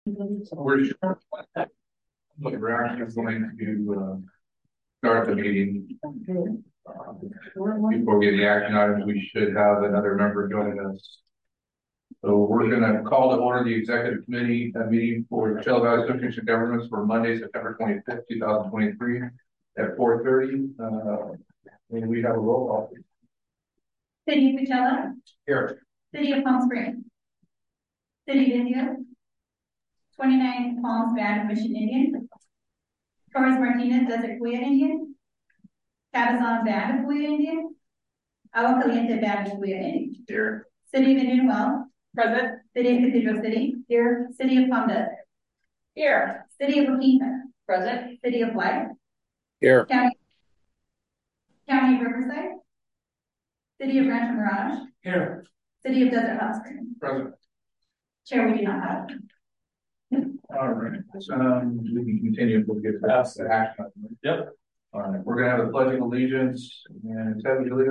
We're actually going to start the meeting. Before we get the action items, we should have another member joining us. So we're going to call to order the executive committee meeting for Shelby Valley Association of Governments for Monday, September 25th, 2023 at 4:30. And we have a roll call. City of Coachella. Here. City of Palm Springs. City of Indio. 29 Palms Band Mission Indian. Torres Martinez Desert Cuya Indian. Cabazon Band of Cuya Indian. Agua Caliente Band of Cuya Indian. Here. City of Indian Wells. Present. City of Cathedral City. Here. City of Palm Desert. Here. City of La Quinta. Present. City of White. Here. County of Riverside. City of Rancho Mirage. Here. City of Desert Hot Springs. Present. Chair, we do not have. All right. We can continue if we get past the action. Yep. All right. We're going to have a pledge of allegiance. And Ted, would you lead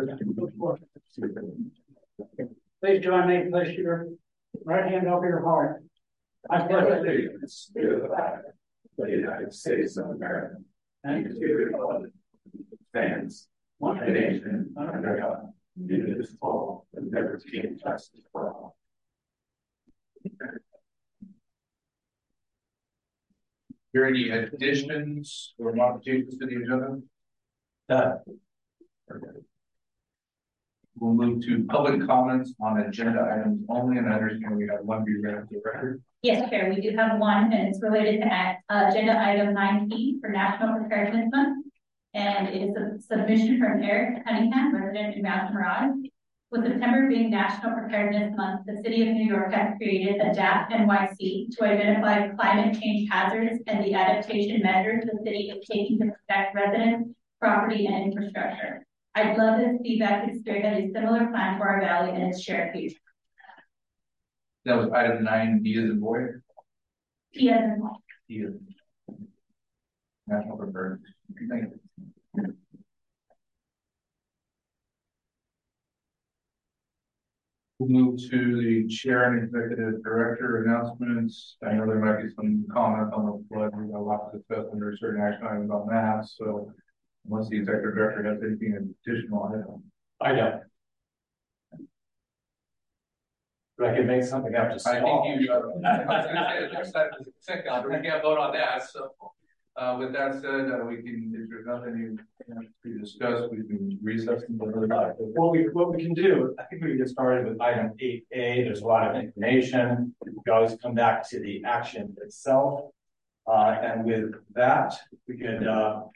us? Please join me in place your right hand over your heart. I pledge allegiance to the flag of the United States of America and to the republic stands one nation under God, indivisible, with liberty and justice for all. Are there any additions or modifications to the agenda? We'll move to public comments on agenda items only, and I understand we have one be read to the record. Yes, Chair, we do have one, and it's related to agenda item 9P for National Preparedness Month. And it is a submission from Eric Cunningham, resident in Rancho Mirage. With September being National Preparedness Month, the City of New York has created ADAPT NYC to identify climate change hazards and the adaptation measures the city is taking to protect residents, property, and infrastructure. I'd love to see that could spearhead a similar plan for our valley and its shared future. That was item 9B as in boy. P as in boy. P as in National Preparedness. Thank you. We'll move to the chair and executive director announcements. I know there might be some comments on the flood. We've got a lot to discuss under certain action items on that. So unless the executive director has anything additional on it. I don't. But I can make something up to I think you, I was going to say, next time is the consent calendar. We can't vote on that. So with that said, we can, if there's nothing to discuss, we can recess and go to the what we can do, I think we can get started with item 8A. There's a lot of information. We can always come back to the action itself. And with that, we could go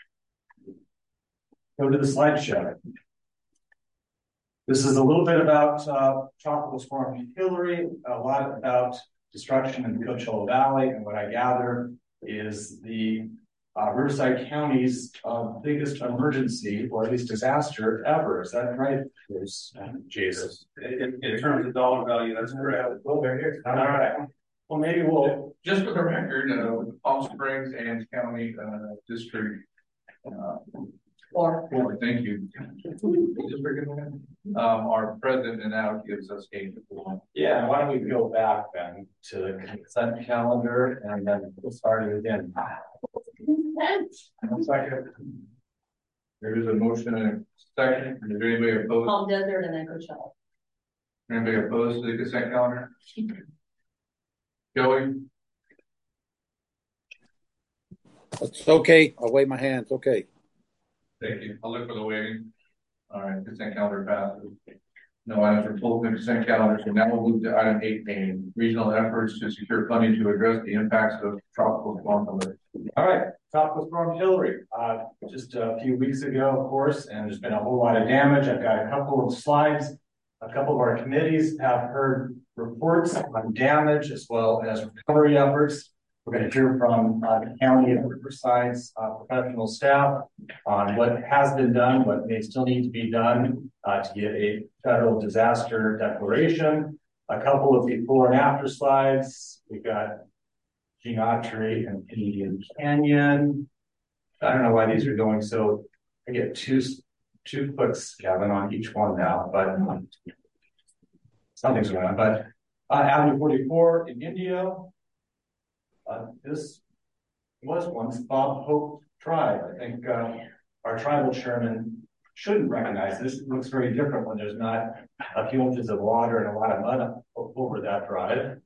to the slideshow. This is a little bit about Tropical Storm Hillary, a lot about destruction in the Coachella Valley, and what I gather is the Riverside County's biggest emergency, or at least disaster ever. Is that right? Jesus. In terms of dollar value, that's correct. Well, there it is. All right. Well, maybe we'll just for the record, Palm Springs and County District. Thank you. Our president now gives us 8. Yeah, why don't we go back then to the consent calendar and then we'll start it again. 1 second. There is a motion and a second. Is there anybody opposed? Palm Desert and then Coachella. Anybody opposed to the consent calendar? Joey? It's okay. I'll wave my hands. Okay. Thank you. I'll look for the waiting. All right, consent calendar passes. No items are pulled from the consent calendar. So now we'll move to item 8A, regional efforts to secure funding to address the impacts of Tropical Storm Hillary. All right, Tropical Storm Hillary. Just a few weeks ago, of course, and there's been a whole lot of damage. I've got a couple of slides. A couple of our committees have heard reports on damage as well as recovery efforts. We're going to hear from the County of Riverside's professional staff on what has been done, what may still need to be done to get a federal disaster declaration. A couple of before and after slides. We've got Gene Autry and Indian Canyon. I don't know why these are going so. I get two clicks, Kevin, on each one now, but something's going on. But Avenue 44 in Indio. This was once Bob Hope Tribe. I think our tribal chairman shouldn't recognize this. It looks very different when there's not a few inches of water and a lot of mud over that drive.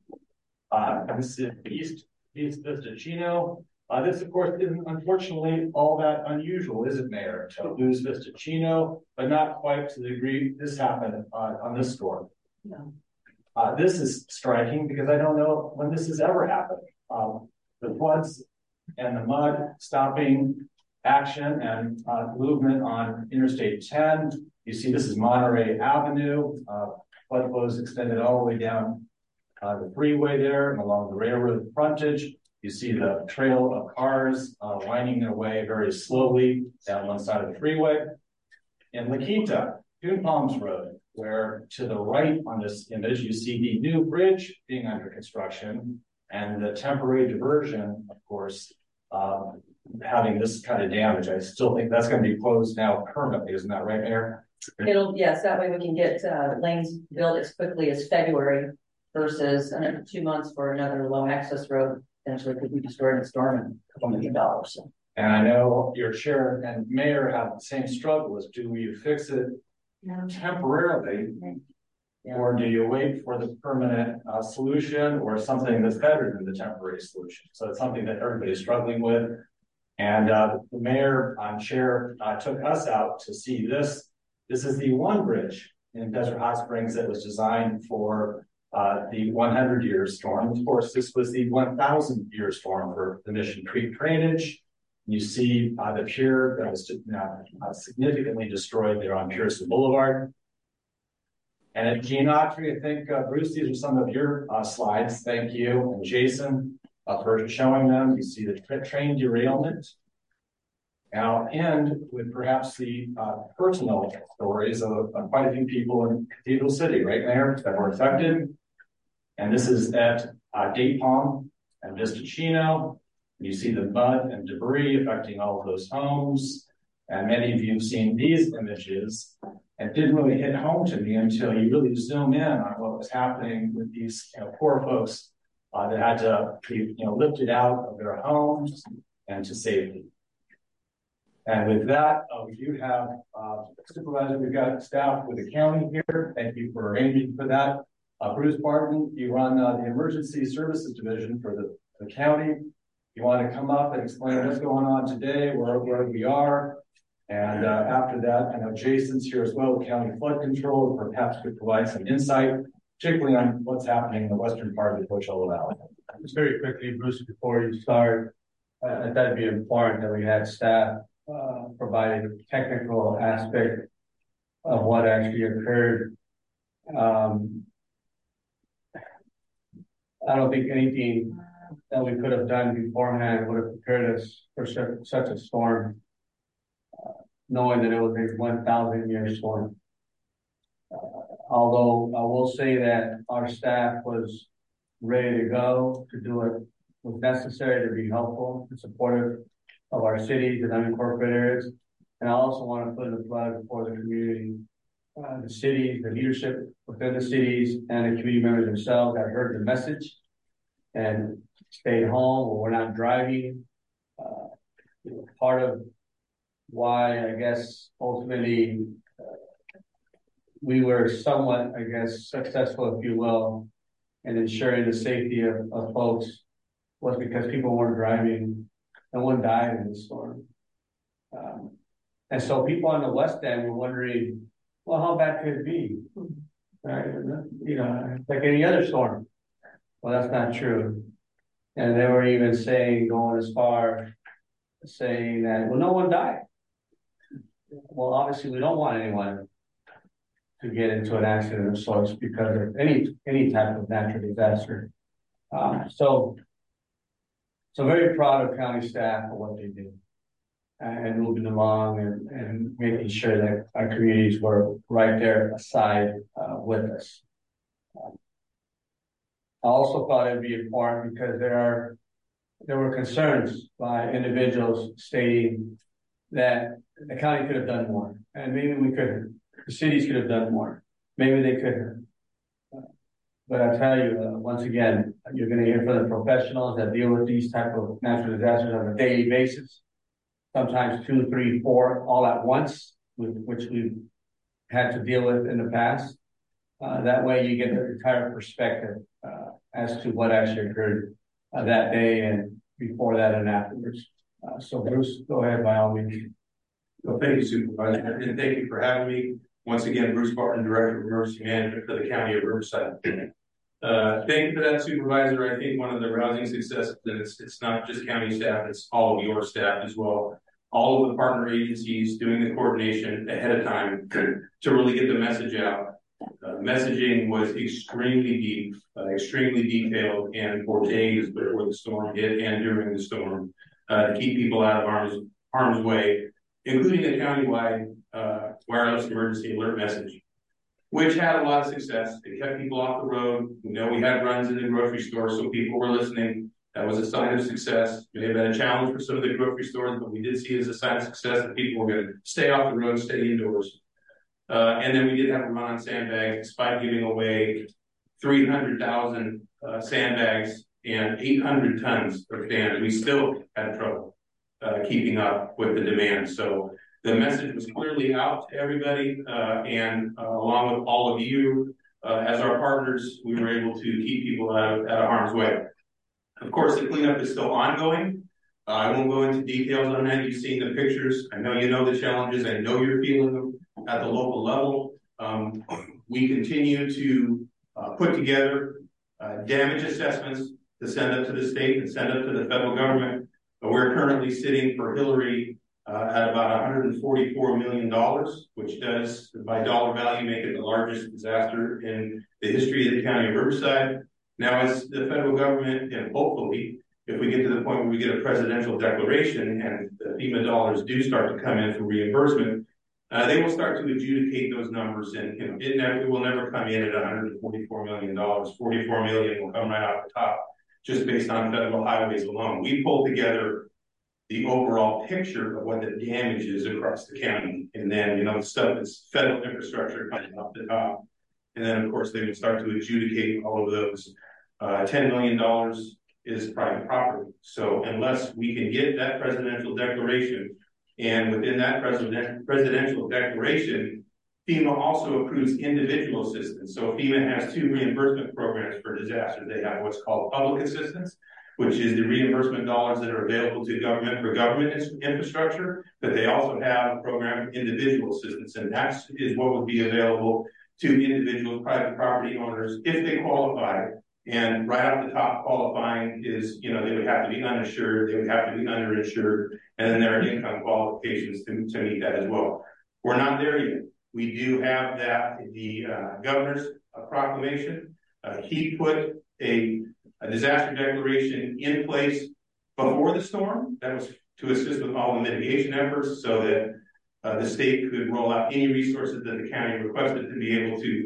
This is East Vista Chino. This, of course, isn't unfortunately all that unusual, is it, Mayor? To lose Vista Chino, but not quite to the degree this happened on this storm. No. This is striking because I don't know when this has ever happened. The floods and the mud stopping action and movement on Interstate 10. You see this is Monterey Avenue. Flood flows extended all the way down the freeway there and along the railroad frontage. You see the trail of cars winding their way very slowly down one side of the freeway. In La Quinta, Dune Palms Road, where to the right on this image, you see the new bridge being under construction and the temporary diversion, of course, having this kind of damage. I still think that's going to be closed now permanently. Isn't that right, Mayor? Yes, that way we can get lanes built as quickly as February versus another 2 months for another low access road. Potentially could be destroyed in a storm and a couple $1 million. So. And I know your chair and mayor have the same struggle as do we fix it temporarily, or do you wait for the permanent solution or something that's better than the temporary solution? So it's something that everybody's struggling with. And the mayor and chair took us out to see this. This is the one bridge in Desert Hot Springs that was designed for the 100-year storm. Of course, this was the 1,000-year storm for the Mission Creek drainage. You see the pier that was significantly destroyed there on Pearson Boulevard. And at Gene Autry, I think, Bruce, these are some of your slides. Thank you. And Jason for showing them. You see the train derailment. And I'll end with perhaps the personal stories of quite a few people in Cathedral City, right, Mayor, that were affected. And this is at Date Palm and Vista Chino. You see the mud and debris affecting all of those homes. And many of you have seen these images. It didn't really hit home to me until you really zoom in on what was happening with these poor folks that had to be lifted out of their homes and to safety. And with that, we do have supervisor. We've got staff with the county here. Thank you for arranging for that. Bruce Barton, you run the Emergency Services Division for the county. You want to come up and explain what's going on today, where we are. And after that, I know Jason's here as well, the County Flood Control, perhaps could provide some insight, particularly on what's happening in the western part of the Coachella Valley. Just very quickly, Bruce, before you start, I thought it'd be important that we had staff providing a technical aspect of what actually occurred. I don't think anything that we could have done beforehand would have prepared us for such a storm, knowing that it was a 1,000-year storm. Although I will say that our staff was ready to go to do what was necessary to be helpful and supportive of our cities and unincorporated areas. And I also want to put in a plug for the community, the cities, the leadership within the cities, and the community members themselves that heard the message and stayed home or were not driving. Part of why, I guess, ultimately we were somewhat, I guess, successful, if you will, in ensuring the safety of folks was because people weren't driving. No one died in the storm. And so people on the West End were wondering, well, how bad could it be? Right? Like any other storm. Well, that's not true. And they were even going as far as saying that, well, no one died. Well, obviously, we don't want anyone to get into an accident of sorts because of any type of natural disaster. So very proud of county staff for what they did and moving along and making sure that our communities were right there aside with us. I also thought it'd be important because there were concerns by individuals stating that the county could have done more, and maybe the cities could have done more. Maybe they could have. But I tell you, once again, You're gonna hear from the professionals that deal with these type of natural disasters on a daily basis. Sometimes 2, 3, 4 all at once, which we've had to deal with in the past. That way you get the entire perspective as to what actually occurred that day and before that and afterwards. So Bruce, go ahead by all means. Well, thank you, Supervisor, and thank you for having me. Once again, Bruce Barton, Director of Emergency Management for the County of Riverside. Thank you for that, Supervisor. I think one of the rousing successes, and it's not just county staff, it's all of your staff as well. All of the partner agencies doing the coordination ahead of time to really get the message out. Messaging was extremely deep, extremely detailed, and for days before the storm hit and during the storm to keep people out of harm's way, including a countywide wireless emergency alert message, which had a lot of success. It kept people off the road. We know we had runs in the grocery store, so people were listening. That was a sign of success. It may have been a challenge for some of the grocery stores, but we did see it as a sign of success that people were going to stay off the road, stay indoors. And then we did have a run on sandbags, despite giving away 300,000 sandbags and 800 tons of sand. We still had trouble keeping up with the demand. So the message was clearly out to everybody, and along with all of you, as our partners, we were able to keep people out of harm's way. Of course, the cleanup is still ongoing. I won't go into details on that. You've seen the pictures. I know you know the challenges. I know you're feeling them at the local level. We continue to put together damage assessments to send up to the state and send up to the federal government. We're currently sitting for Hillary at about $144 million, which does, by dollar value, make it the largest disaster in the history of the County of Riverside. Now, as the federal government, and hopefully, if we get to the point where we get a presidential declaration and the FEMA dollars do start to come in for reimbursement, they will start to adjudicate those numbers, and it will never come in at $144 million. $44 million will come right off the top, just based on federal highways alone. We pulled together the overall picture of what the damage is across the county, and then the stuff that's federal infrastructure coming off the top, and then of course they will start to adjudicate all of those. $10 million is private property. So unless we can get that presidential declaration, and within that presidential declaration, FEMA also approves individual assistance. So FEMA has 2 reimbursement programs for disasters. They have what's called public assistance, which is the reimbursement dollars that are available to government for government infrastructure, but they also have a program for individual assistance, and that is what would be available to individual private property owners if they qualify. And right off the top, qualifying is, they would have to be uninsured, they would have to be underinsured, and then there are income qualifications to meet that as well. We're not there yet. We do have that in the governor's proclamation. He put a disaster declaration in place before the storm. That was to assist with all the mitigation efforts so that the state could roll out any resources that the county requested to be able to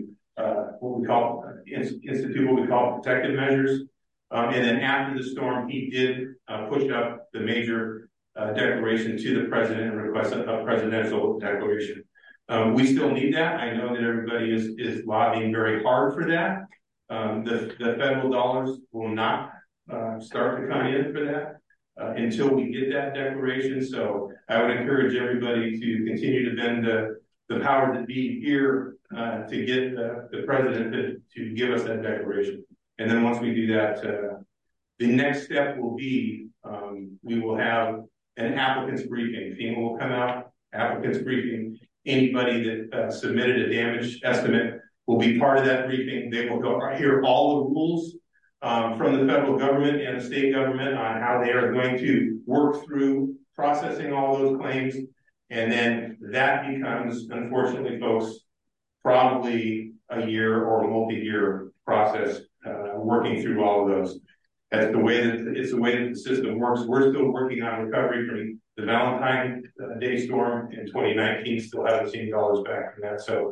institute what we call protective measures. And then after the storm, he did push up the major declaration to the president and request a presidential declaration. We still need that. I know that everybody is lobbying very hard for that. The federal dollars will not start to come in for that until we get that declaration. So I would encourage everybody to continue to bend the power that be here to get the president to give us that declaration. And then once we do that, the next step will be we will have an applicant's briefing. FEMA will come out, applicant's briefing. Anybody that submitted a damage estimate will be part of that briefing. They will go hear all the rules from the federal government and the state government on how they are going to work through processing all those claims. And then that becomes, unfortunately, folks, probably a year or multi-year process working through all of those. That's the way that the system works. We're still working on recovery from the Valentine Day storm in 2019. Still haven't seen dollars back from that. So,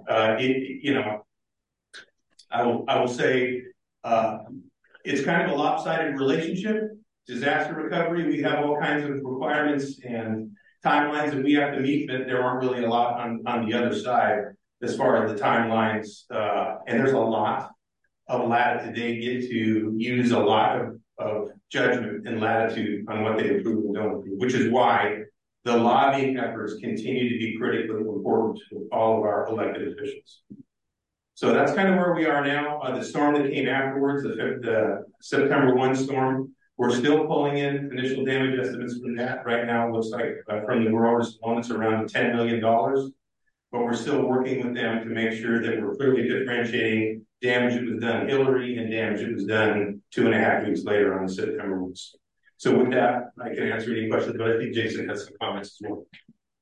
I will say it's kind of a lopsided relationship. Disaster recovery, we have all kinds of requirements and timelines that we have to meet, but there aren't really a lot on the other side as far as the timelines. And there's a lot of latitude. They get to use a lot of judgment and latitude on what they approve and don't approve, which is why the lobbying efforts continue to be critically important to all of our elected officials. So that's kind of where we are now. The storm that came afterwards, the September 1 storm, we're still pulling in initial damage estimates from that. Right now, it looks like from the growers alone, it's around $10 million. But we're still working with them to make sure that we're clearly differentiating damage that was done Hillary and damage that was done 2.5 weeks later on September 1. So with that, I can answer any questions, but I think Jason has some comments as well.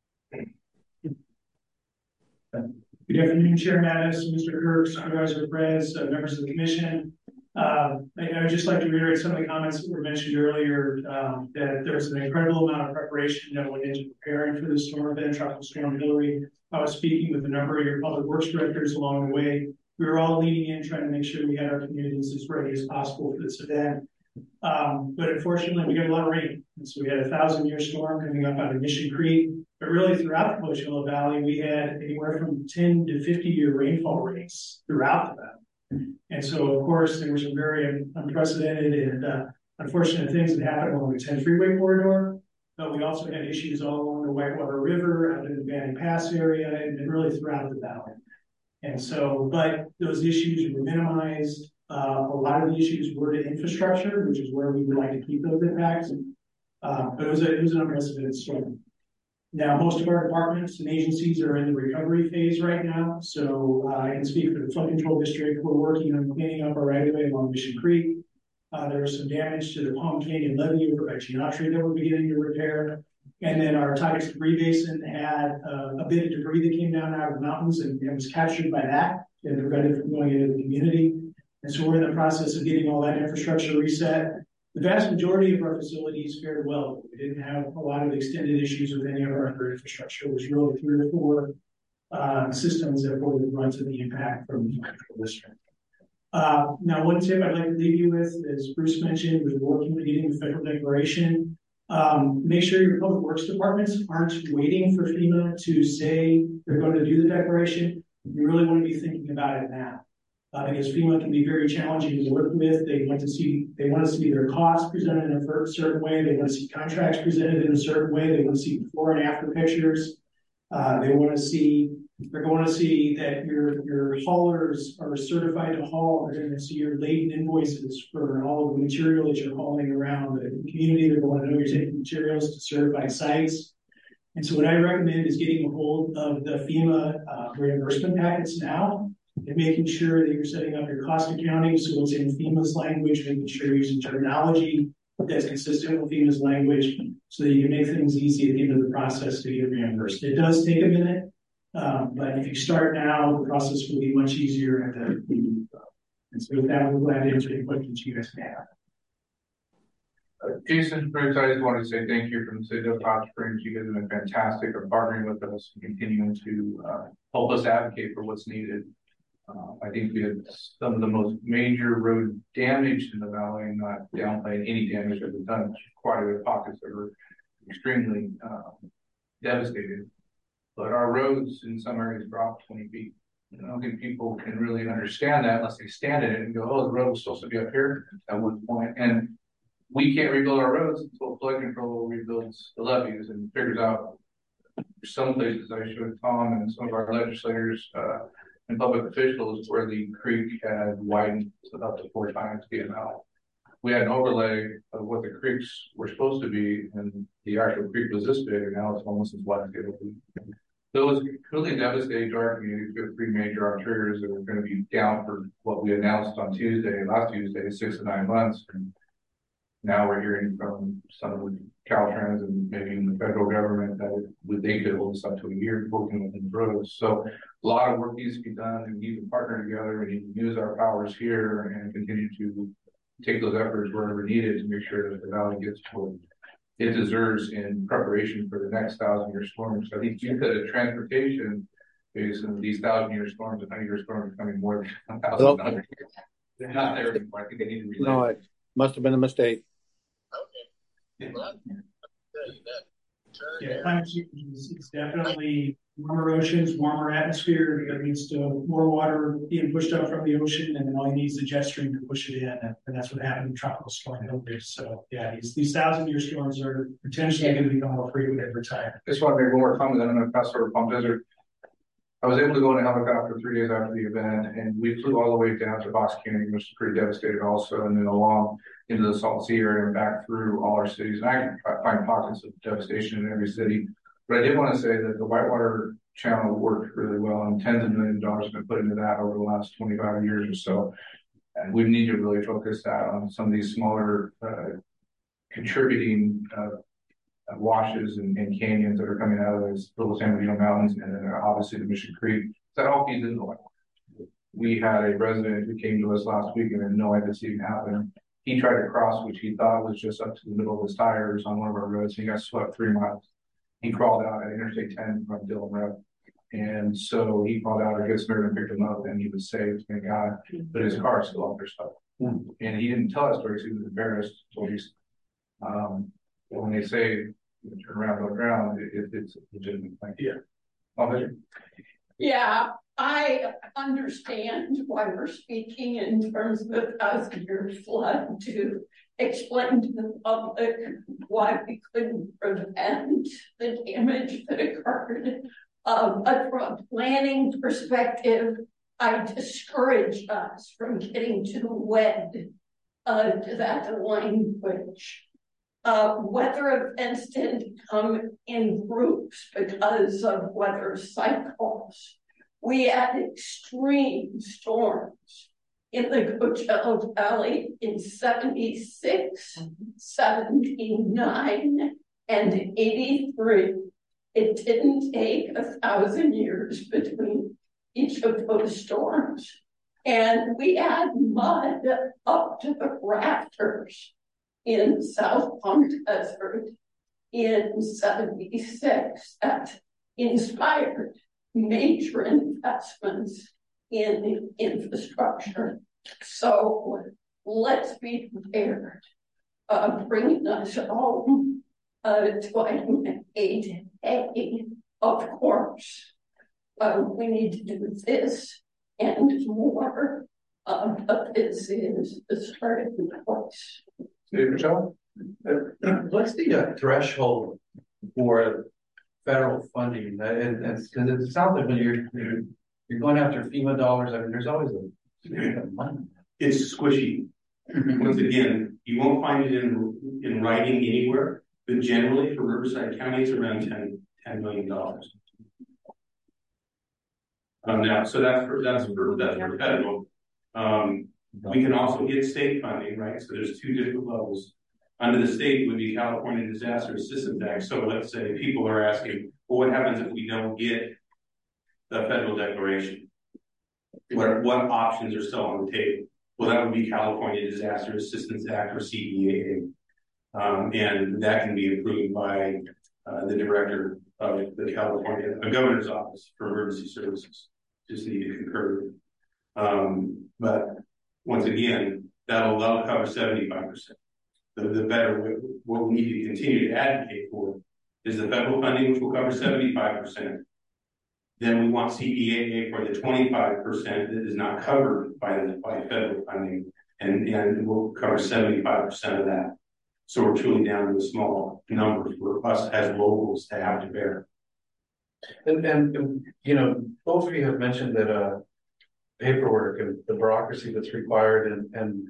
Good afternoon, Chair Mattis, Mr. Kirk, Supervisor Perez, members of the commission. I would just like to reiterate some of the comments that were mentioned earlier, that there was an incredible amount of preparation that went into preparing for the storm event, Tropical Storm Hillary. I was speaking with a number of your public works directors along the way. We were all leaning in, trying to make sure we had our communities as ready as possible for this event. But unfortunately, we got a lot of rain. And so we had a 1,000-year storm coming up out of Mission Creek. But really, throughout the Coachella Valley, we had anywhere from 10 to 50-year rainfall rates throughout the valley. And so, of course, there were some very unprecedented and unfortunate things that happened along the 10 freeway corridor. But we also had issues all along the Whitewater River, out in the Banning Pass area, and really throughout the valley. And so, but those issues were minimized. A lot of the issues were to infrastructure, which is where we would like to keep those impacts. But it was an unprecedented storm. Now, most of our departments and agencies are in the recovery phase right now. So I can speak for the Flood Control District. We're working on cleaning up our right-of-way along Mission Creek. There was some damage to the Palm Canyon levee over by Geometry that we're beginning to repair. And then our Tigris debris basin had a bit of debris that came down out of the mountains and was captured by that and prevented from going into the community. And so we're in the process of getting all that infrastructure reset. The vast majority of our facilities fared well. We didn't have a lot of extended issues with any of our other infrastructure. It was really 3 or 4 systems that bore the brunt of the impact from the control district. Now, one tip I'd like to leave you with, as Bruce mentioned, was working to getting the federal declaration. Make sure your public works departments aren't waiting for FEMA to say they're going to do the declaration. You really want to be thinking about it now. Because FEMA can be very challenging to work with. They want to see their costs presented in a certain way. They want to see contracts presented in a certain way. They want to see before and after pictures. They're going to see that your haulers are certified to haul. They're going to see your laden invoices for all of the material that you're hauling around the community. They're going to know you're taking materials to certified sites. And so what I recommend is getting a hold of the FEMA reimbursement packets now, and making sure that you're setting up your cost accounting so it's in FEMA's language, making sure you're using terminology that's consistent with FEMA's language so that you can make things easy at the end of the process to get reimbursed. It does take a minute, but if you start now, the process will be much easier at the end. And so with that, we're glad to answer any questions you guys may have. Jason, Bruce, I just wanted to say thank you from the city of Hot Springs. You guys have been fantastic at partnering with us and continuing to help us advocate for what's needed. I think we had some of the most major road damage in the valley, and not downplaying any damage that was done. Quite a bit of pockets that were extremely devastated. But our roads in some areas dropped 20 feet. I don't think people can really understand that unless they stand in it and go, oh, the road was supposed to be up here at one point. And we can't rebuild our roads until flood control rebuilds the levees and figures out some places I showed Tom and some of our legislators and public officials where the creek had widened up to 4 times the amount. We had an overlay of what the creeks were supposed to be, and the actual creek was this big, and now it's almost as wide as it will be. So it was really devastating to our community. We have 3 major arterials that were going to be down for what we announced on last Tuesday, 6 to 9 months. And now we're hearing from some of the Caltrans and maybe even the federal government that they could hold us up to a year working with these roads. So a lot of work needs to be done, and we need to partner together. We need to use our powers here and continue to take those efforts wherever needed to make sure that the valley gets what it deserves in preparation for the next 1,000-year storms. I think you said transportation based on these 1,000-year storms and 100-year storms are coming more than 1,000 years. They're not there anymore. I think they need to relate. No, it must have been a mistake. Okay. Well, I'll tell you that. Yeah, climate change is definitely warmer oceans, warmer atmosphere that leads to more water being pushed up from the ocean, and then all you need is a jet stream to push it in, and that's what happened in Tropical Storm Hilary. So yeah, these 1,000-year storms are potentially going to become more frequent over time. Just want to make one more comment. I'm going to pass over Palm Desert. I was able to go in a helicopter 3 days after the event, and we flew all the way down to Box Canyon, which is pretty devastated also, and then along into the Salt Sea area and back through all our cities. And I find pockets of devastation in every city. But I did want to say that the Whitewater Channel worked really well, and tens of millions of dollars have been put into that over the last 25 years or so. And we need to really focus that on some of these smaller contributing washes and canyons that are coming out of those little San Bernardino Mountains, and then obviously the Mission Creek. That all feeds into the Whitewater. We had a resident who came to us last week and had no idea this even happened. He tried to cross, which he thought was just up to the middle of his tires on one of our roads. He got swept 3 miles. He crawled out at Interstate 10 from Dillon Road. And so he crawled out, our good Samaritan picked him up, and he was saved, thank God. But his car is still under stuff. And he didn't tell us stories, he was embarrassed. So he's, when they say turn around, look around, it's a legitimate thing. Yeah. Yeah, I understand why we're speaking in terms of a 1,000-year flood to explain to the public why we couldn't prevent the damage that occurred. But from a planning perspective, I discourage us from getting too wed to that language. Weather events tend to come in groups because of weather cycles. We had extreme storms in the Coachella Valley in 76, 79, and 83. It didn't take 1,000 years between each of those storms. And we had mud up to the rafters in South Palm Desert in 76 that inspired major investments in infrastructure. So let's be prepared. Bringing us home to item 8A, of course. We need to do this and more, but this is the starting place. Michelle? What's the threshold for federal funding? And because it sounds like when you're going after FEMA dollars, I mean, there's always a money. It's squishy. Once again, you won't find it in writing anywhere, but generally for Riverside County, it's around $10 million. Now, so that's for federal. We can also get state funding, right? So there's 2 different levels. Under the state would be California Disaster Assistance Act. So let's say people are asking, well, what happens if we don't get the federal declaration? What options are still on the table? Well, that would be California Disaster Assistance Act or CDAA. And that can be approved by the director of the California Governor's Office for Emergency Services. Just need to concur. But once again, that'll cover 75%. The better, what we need to continue to advocate for is the federal funding, which will cover 75%. Then we want CDAA for the 25% that is not covered by federal funding, and we'll cover 75% of that. So we're truly down to a small number for us as locals to have to bear. And you know, both of you have mentioned that paperwork and the bureaucracy that's required, and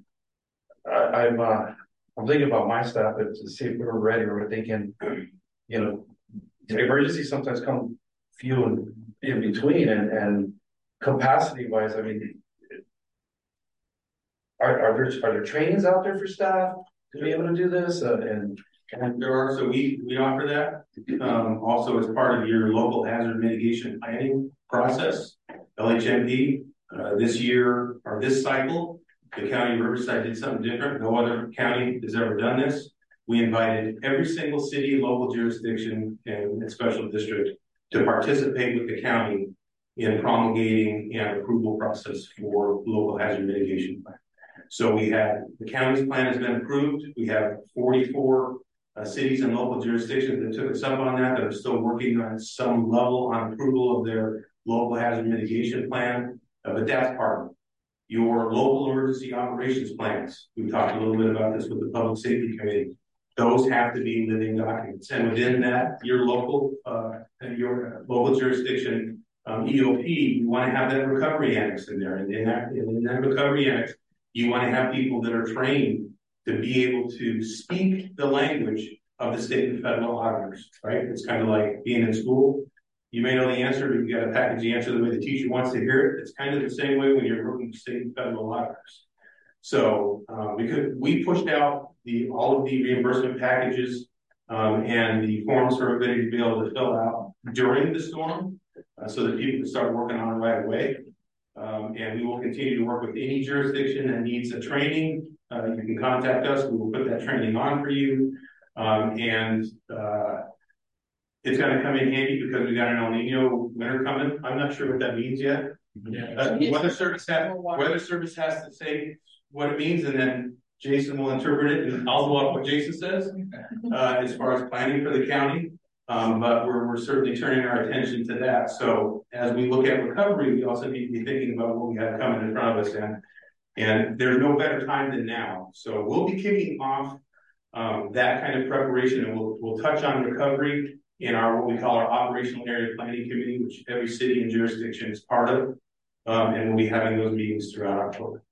I'm thinking about my staff to see if we were ready. Or we're thinking, you know, emergencies sometimes come few and in between, and capacity wise, I mean, are there trainings out there for staff to be able to do this? And there are, so we offer that. Also as part of your local hazard mitigation planning process, LHMP, this year or this cycle, the county of Riverside did something different. No other county has ever done this. We invited every single city, local jurisdiction, and special district to participate with the county in promulgating an approval process for local hazard mitigation plan. So we have, the county's plan has been approved. We have 44 cities and local jurisdictions that took us up on that are still working on some level on approval of their local hazard mitigation plan. But that's part of it. Your local emergency operations plans. We talked a little bit about this with the Public Safety Committee. Those have to be living documents, and within that, your local jurisdiction EOP, you want to have that recovery annex in there, and in that recovery annex, you want to have people that are trained to be able to speak the language of the state and federal auditors. Right? It's kind of like being in school. You may know the answer, but you got to package the answer the way the teacher wants to hear it. It's kind of the same way when you're working with state and federal auditors. So we pushed out all of the reimbursement packages and the forms for everybody to be able to fill out during the storm so that people can start working on it right away. And we will continue to work with any jurisdiction that needs a training. You can contact us. We will put that training on for you. It's going to come in handy because we got an El Nino winter coming. I'm not sure what that means yet. Weather Service has to say what it means, and then Jason will interpret it, and I'll go off what Jason says as far as planning for the county. But we're certainly turning our attention to that. So as we look at recovery, we also need to be thinking about what we have coming in front of us, and there's no better time than now. So we'll be kicking off that kind of preparation, and we'll touch on recovery in what we call our operational area planning committee, which every city and jurisdiction is part of, and we'll be having those meetings throughout October.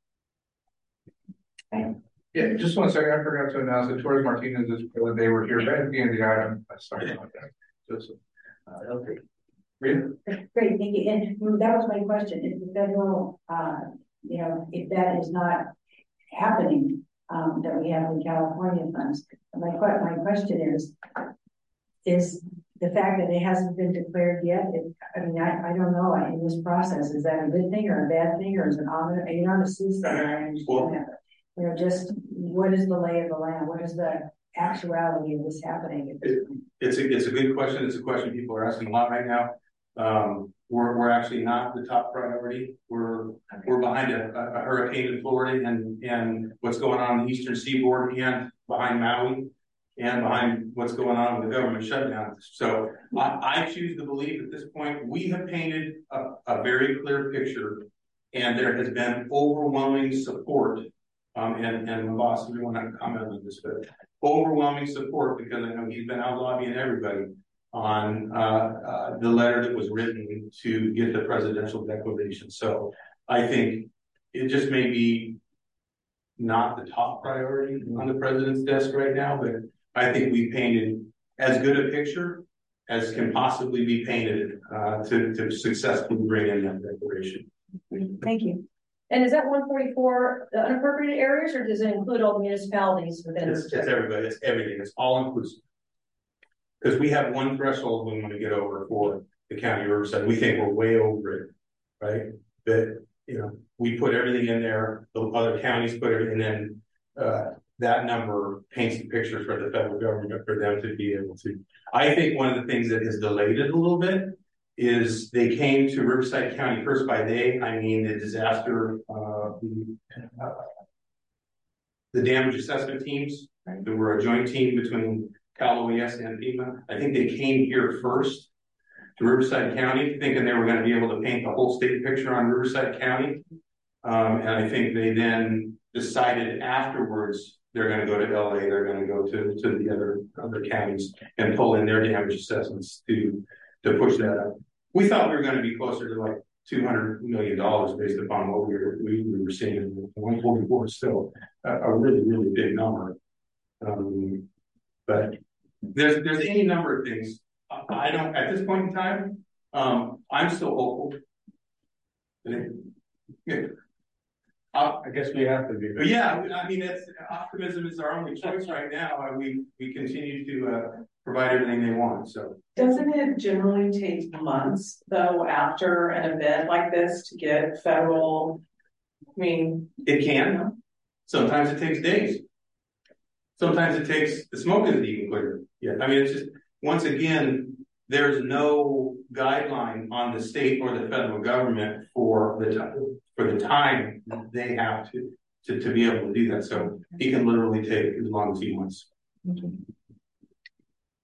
Yeah, just 1 second. I forgot to announce that Torres Martinez is they were here right at the end of the item. Sorry about that. Okay. Rita? Great, thank you. And that was my question. If the federal, if that is not happening, that we have in California funds, my question is the fact that it hasn't been declared yet? I don't know. In this process, is that a good thing or a bad thing, or is it on the seaside? I understand that. Just what is the lay of the land? What is the actuality of this happening? It's a good question. It's a question people are asking a lot right now. We're actually not the top priority. We're behind a hurricane in Florida and what's going on the eastern seaboard, and behind Maui, and behind what's going on with the government shutdown. So I choose to believe at this point we have painted a very clear picture, and there has been overwhelming support. And my boss, we want to comment on this, but overwhelming support, because I know he's been out lobbying everybody on the letter that was written to get the presidential declaration. So I think it just may be not the top priority on the president's desk right now, but I think we painted as good a picture as can possibly be painted to successfully bring in that declaration. Thank you. And is that 144 the unappropriated areas, or does it include all the municipalities within it? It's everybody. It's everything. It's all inclusive. Because we have one threshold we want to get over for the county of Riverside. We think we're way over it, right? But we put everything in there. The other counties put it, and then that number paints the picture for the federal government for them to be able to. I think one of the things that has delayed it a little bit is they came to Riverside County first by they. I mean the disaster, the damage assessment teams. Right? There were a joint team between Cal OES and FEMA. I think they came here first to Riverside County, thinking they were going to be able to paint the whole state picture on Riverside County. And I think they then decided afterwards they're going to go to LA. They're going to go to the other counties and pull in their damage assessments to push that up. We thought we were going to be closer to like $200 million based upon what we were seeing. 144 is still a really, really big number. But there's any number of things. I don't, at this point in time, I'm still hopeful. I guess we have to be. Yeah, I mean, optimism is our only choice right now. We continue to provide everything they want. So doesn't it generally take months though after an event like this to get federal? I mean, it can. Sometimes it takes days. Sometimes it takes the smoke isn't even clear yet. I mean, it's just once again, there's no guideline on the state or the federal government for the time they have to be able to do that. So it can literally take as long as he wants.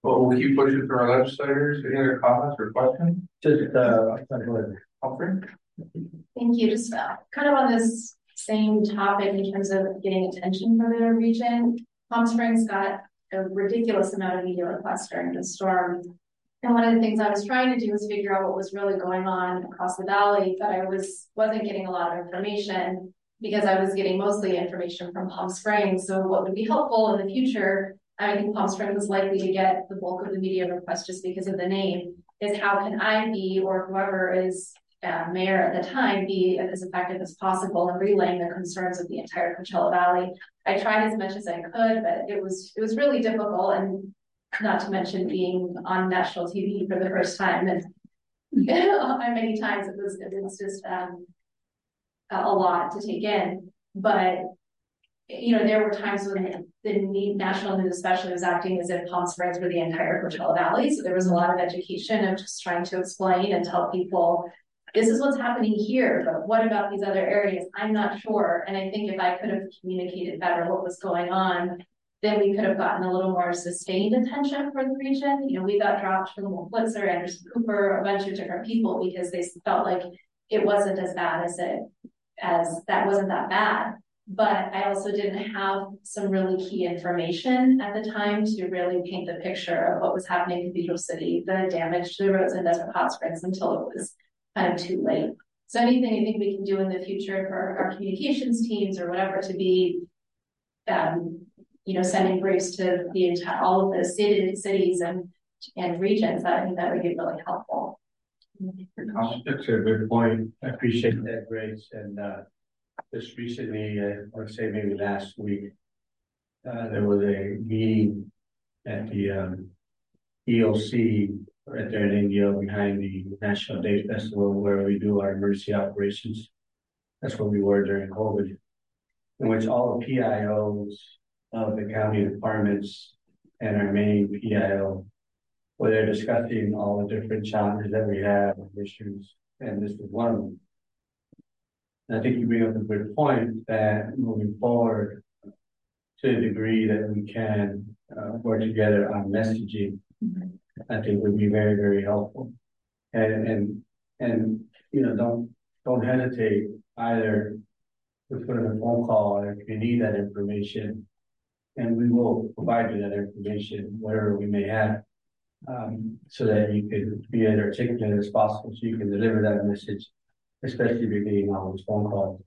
But we'll keep pushing through our legislators. Any other comments or questions? Just, Humphrey? Thank you. Just kind of on this same topic in terms of getting attention for the region. Palm Springs got a ridiculous amount of media requests during the storm. And one of the things I was trying to do was figure out what was really going on across the valley, but I wasn't getting a lot of information because I was getting mostly information from Palm Springs. So what would be helpful in the future, I think Palm Springs is likely to get the bulk of the media requests just because of the name, is how can I be, or whoever is mayor at the time, be as effective as possible in relaying the concerns of the entire Coachella Valley. I tried as much as I could, but it was really difficult, and not to mention being on national TV for the first time, and many times it was just a lot to take in. But there were times when the national news especially was acting as if Palm Springs were the entire Coachella Valley. So there was a lot of education of just trying to explain and tell people, this is what's happening here, but what about these other areas? I'm not sure. And I think if I could have communicated better what was going on, then we could have gotten a little more sustained attention for the region. We got dropped from Wolf Blitzer, Anderson Cooper, a bunch of different people because they felt like it wasn't as bad as that wasn't that bad. But I also didn't have some really key information at the time to really paint the picture of what was happening in Cathedral City, the damage to the roads in Desert Hot Springs, until it was kind of too late. So anything I think we can do in the future for our communications teams or whatever to be, sending briefs to all of the cities and regions, I think that would be really helpful. That's a good point. I appreciate that, Grace. And just recently, I want to say maybe last week, there was a meeting at the EOC right there in India behind the National Day Festival where we do our emergency operations. That's where we were during COVID, in which all the PIOs of the county departments and our main PIO, where they're discussing all the different challenges that we have and issues, and this was one of them. And I think you bring up a good point that moving forward, to the degree that we can work together on messaging, I think would be very, very helpful. And don't hesitate either to put in a phone call if you need that information, and we will provide you that information, whatever we may have, so that you can be as articulate as possible, so you can deliver that message, especially if you're getting all those phone calls.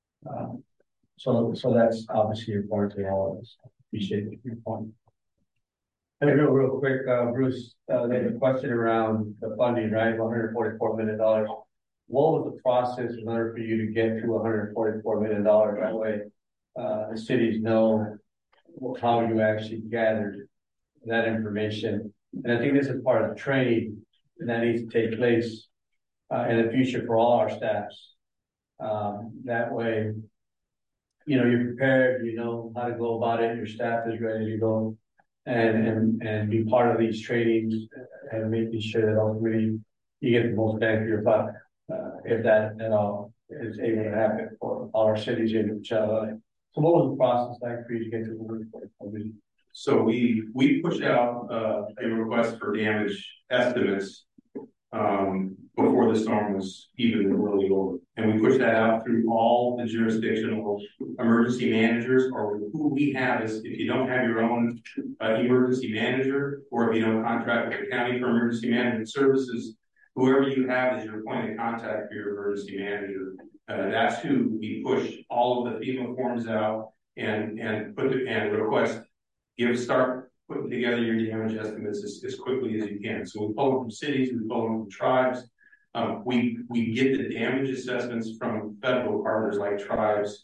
So that's obviously important to all of us. Appreciate your point. And real quick, Bruce, there's a question around the funding, right? $144 million. What was the process in order for you to get to $144 million? That way, the cities know how you actually gathered that information. And I think this is part of the training that needs to take place in the future for all our staffs. That way, you're prepared, you know how to go about it, your staff is ready to go and be part of these trainings and making sure that ultimately you get the most bang for your buck, if that at all is able to happen for all our cities in Coachella. So what was the process like for you to get to the work? So we pushed out a request for damage estimates before the storm was even really over. And we pushed that out through all the jurisdictional emergency managers, or who we have is, if you don't have your own emergency manager, or if you don't contract with the county for emergency management services, whoever you have as your point of contact for your emergency manager. That's who we push all of the FEMA forms out and request, start putting together your damage estimates as quickly as you can. So we pull them from cities, we pull them from tribes. We get the damage assessments from federal partners like tribes.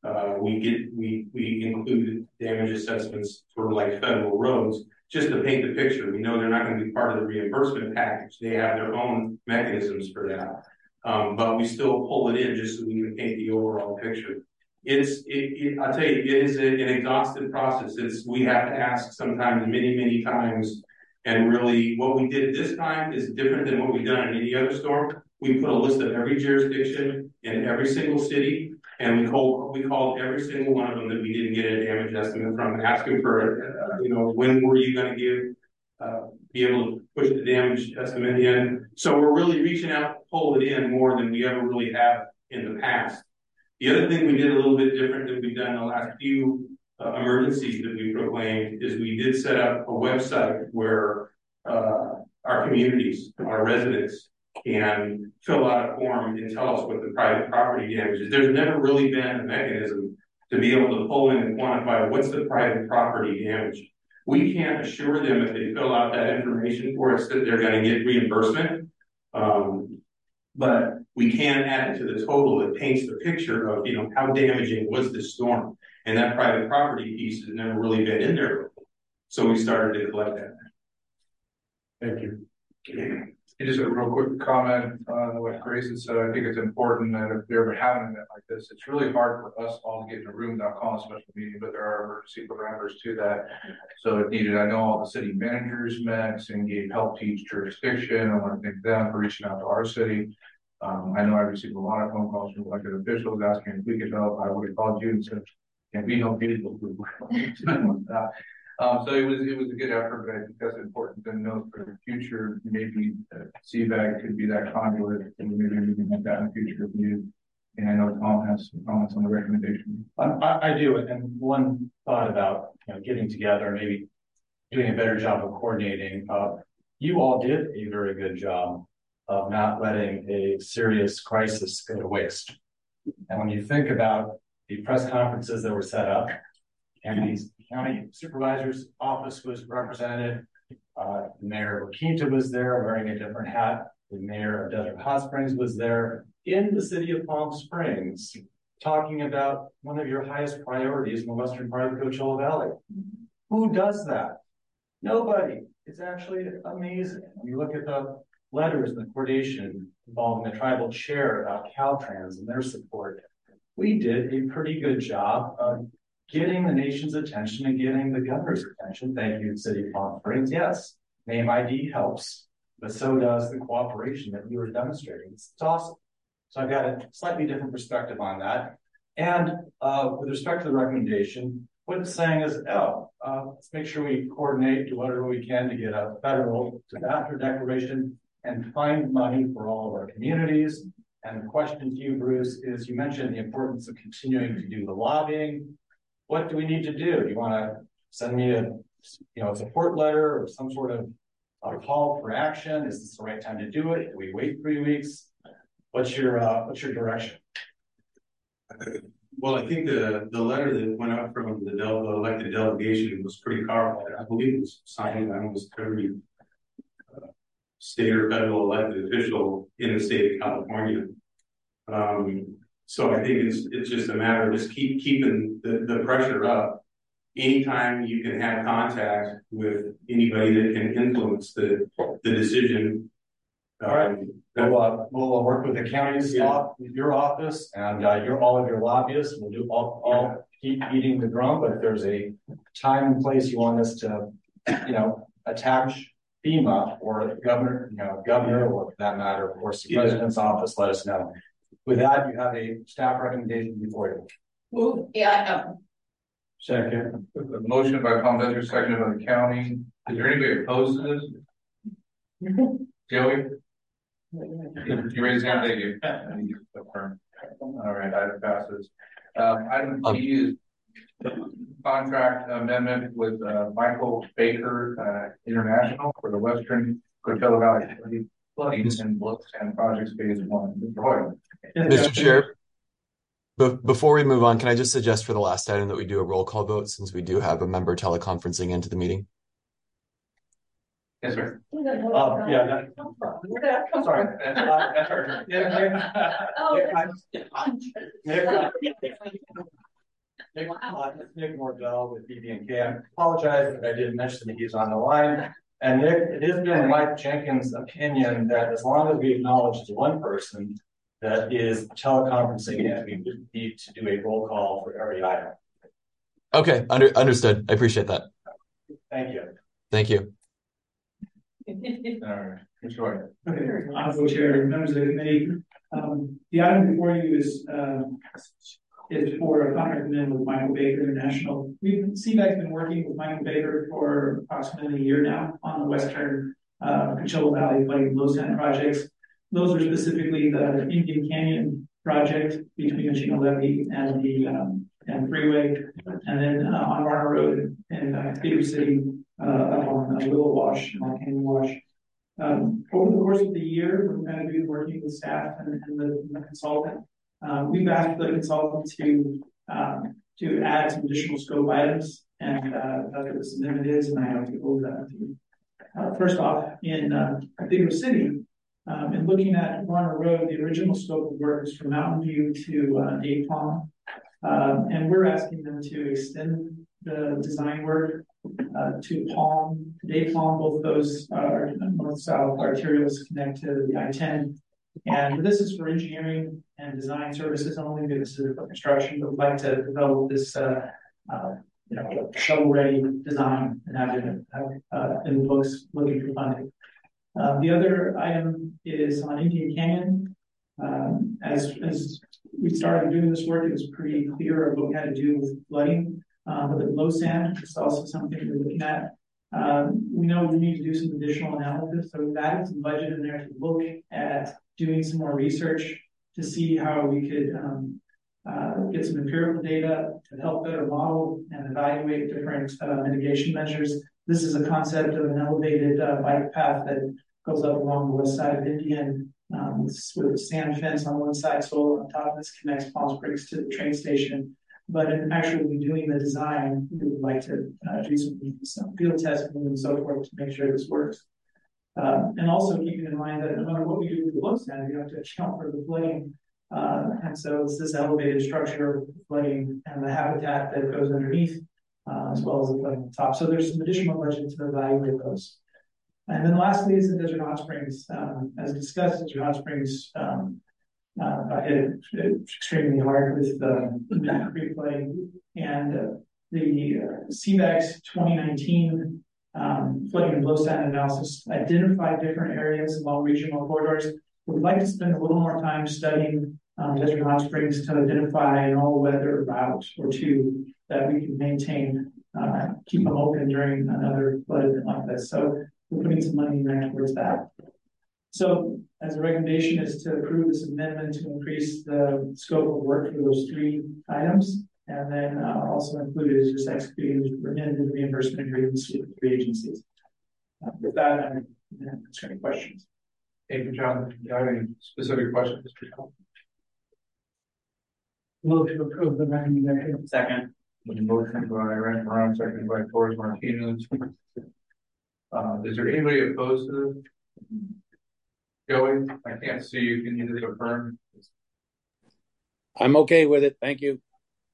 We include damage assessments for like federal roads just to paint the picture. We know they're not going to be part of the reimbursement package. They have their own mechanisms for that. But we still pull it in just so we can paint the overall picture. I'll tell you, it is an exhaustive process. We have to ask sometimes many times. And really what we did this time is different than what we've done in any other storm. We put a list of every jurisdiction in every single city, and we called every single one of them that we didn't get a damage estimate from, asking for, when were you going to give be able to push the damage estimate in. So we're really reaching out to pull it in more than we ever really have in the past. The other thing we did a little bit different than we've done in the last few emergencies that we proclaimed is we did set up a website where our communities, our residents, can fill out a form and tell us what the private property damage is. There's never really been a mechanism to be able to pull in and quantify what's the private property damage. We can't assure them if they fill out that information for us that they're going to get reimbursement. But we can add it to the total that paints the picture of, you know, how damaging was this storm. And that private property piece has never really been in there before. So we started to collect that. Thank you. Just a real quick comment on what Grace has said. I think it's important that if you're ever having an event like this, it's really hard for us all to get in a room, not call a special meeting, but there are emergency parameters to that. So if needed, I know all the city managers met and gave help to each jurisdiction. I want to thank them for reaching out to our city. I know I received a lot of phone calls from elected officials asking if we could help. I would have called you and said, can we help you? So it was a good effort, but I think that's important to note for the future. Maybe CVAG could be that conduit, and maybe we can have that in the future with you. And I know Tom has some comments on the recommendation. I do, and one thought about getting together, maybe doing a better job of coordinating. You all did a very good job of not letting a serious crisis go to waste. And when you think about the press conferences that were set up, and the county supervisor's office was represented, Mayor La Quinta was there wearing a different hat, the mayor of Desert Hot Springs was there in the city of Palm Springs, talking about one of your highest priorities in the western part of the Coachella Valley. Who does that? Nobody. It's actually amazing. When you look at the letters and the coordination involving the tribal chair about Caltrans and their support, we did a pretty good job of getting the nation's attention and getting the governor's attention. Thank you, City of Palm Springs. Yes, name ID helps, but so does the cooperation that we were demonstrating. It's awesome. So I've got a slightly different perspective on that. And with respect to the recommendation, what it's saying is, let's make sure we coordinate, do whatever we can to get a federal disaster declaration and find money for all of our communities. And the question to you, Bruce, is you mentioned the importance of continuing to do the lobbying. What do we need to do? Do you want to send me a support letter or some sort of call for action? Is this the right time to do it? Do we wait 3 weeks? What's your direction? Well, I think the letter that went out from the elected delegation was pretty powerful. I believe it was signed by almost every state or federal elected official in the state of California. So I think it's just a matter of just keeping the pressure up. Anytime you can have contact with anybody that can influence the decision. All right. We'll work with the county's your office and all of your lobbyists. We'll do all keep beating the drum, but if there's a time and place you want us to, attach FEMA or the governor, or for that matter, of course, the president's office, let us know. With that, you have a staff recommendation before you. Second. A motion by Palm Desert, seconded by the county. Is there anybody opposed to this? Joey? You raised your hand, thank you. All right, item passes. Item B is contract amendment with Michael Baker International for the Western Coachella Valley flooding and Blooks and Projects Phase 1. Mr. Chair, before we move on, can I just suggest for the last item that we do a roll call vote since we do have a member teleconferencing into the meeting? Yes, sir. Sorry. Nick Mordell with BB&K. I apologize if I didn't mention that he's on the line. And Nick, it has been Mike Jenkins' opinion that as long as we acknowledge the one person that is teleconferencing, and we need to do a roll call for every item. Okay, understood. I appreciate that. Thank you. Thank you. All right, sure. Honorable Chair, members of the committee, the item before you is is for a contract amendment with Michael Baker International. CVAC's been working with Michael Baker for approximately a year now on the Western Coachella Valley flooding low sand projects. Those are specifically the Indian Canyon project between the Chino Levee and the and freeway, and then on Varner Road in Theater City, up on Willow Wash, on Canyon Wash. Over the course of the year, we're going to be working with staff and the consultant. We've asked the consultant to add some additional scope items, and that's what this amendment is, and I have to go over that with you. First off, in Theater City, in looking at Varner Road, the original scope of work is from Mountain View to Dave Palm, and we're asking them to extend the design work to Palm, Dave Palm. Both those are north-south arterials connect to the I-10. And this is for engineering and design services only. This is for construction, but we'd like to develop this, shovel-ready design and have it in the books looking for funding. The other item is on Indian Canyon. As we started doing this work, it was pretty clear of what we had to do with flooding. With low sand, it's also something we're looking at. We know we need to do some additional analysis, so we've added some budget in there to look at doing some more research to see how we could get some empirical data to help better model and evaluate different mitigation measures. This is a concept of an elevated bike path that goes up along the west side of Indian with a sand fence on one side, solar on top. This connects Palm Springs to the train station. But in actually doing the design, we would like to do some field testing and so forth to make sure this works. And also keeping in mind that no matter what we do with the low sand, we have to account for the flooding. And so it's this elevated structure of flooding and the habitat that goes underneath, as well as the flooding on top. So there's some additional budget to evaluate those. And then lastly is the Desert Hot Springs. As discussed, Desert Hot Springs hit extremely hard with the Creek flooding, and the CVAC's 2019 flooding and low sand analysis identified different areas along regional corridors. We'd like to spend a little more time studying Desert Hot Springs to identify an all-weather route or two that we can maintain, keep them open during another flood event like this. So we're putting some money in there towards that. So as a recommendation is to approve this amendment to increase the scope of work for those three items. And then also included is just executing the reimbursement agreements with the three agencies. With that, I'm going to answer any questions. Thank you, John. Do you have any specific questions, Mr. John? Move to approve the recommendation. Second. Motion by Rand Moran, second by Torres Martinez. Is there anybody opposed to this? Joey, I can't see you. Can you just confirm? I'm okay with it. Thank you.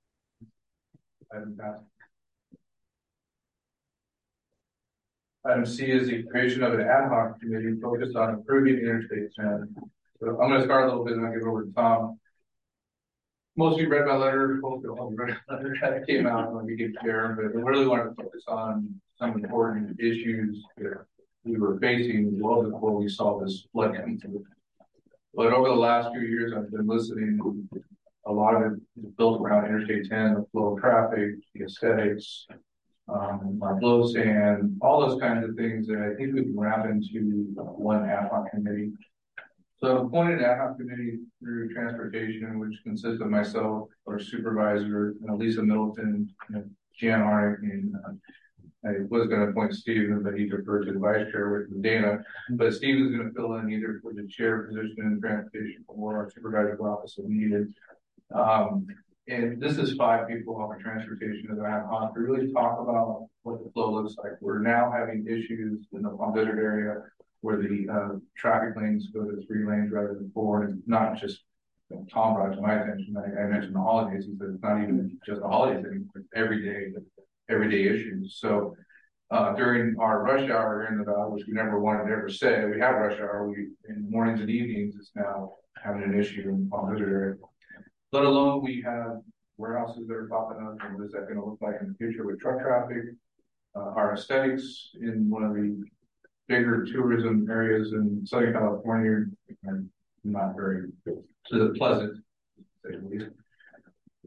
Item C is the creation of an ad hoc committee focused on improving Interstate 10. So I'm going to start a little bit and I'll give it over to Tom. Most of you read my letter, most of you read my letter that came out when we get there, but we really wanted to focus on some important issues that we were facing well before we saw this flood coming through. But over the last few years, I've been listening to a lot of it is built around Interstate 10, the flow of traffic, the aesthetics, low sand, all those kinds of things that I think we can wrap into one ad hoc committee. So I've appointed an ad hoc committee through transportation, which consists of myself, our supervisor, Lisa Middleton, Jan Harnick, and I was going to appoint Steven, but he deferred to the vice chair, which was Dana. But Steve is going to fill in either for the chair position in transportation or our supervisor's office if needed. And this is 5 people on the transportation that I have on to really talk about what the flow looks like. We're now having issues in the Palm Desert area where the traffic lanes go to 3 lanes rather than 4. And it's not just Tom brought to my attention. I mentioned the holidays. He said it's not even just the holidays anymore. It's everyday issues. So during our rush hour here in the valley, which we never wanted to ever say, we have rush hour. In mornings and evenings, it's now having an issue in the Palm Desert area. Let alone we have warehouses that are popping up, and what is that going to look like in the future with truck traffic? Our aesthetics in one of the bigger tourism areas in Southern California are not very pleasant, to say the least.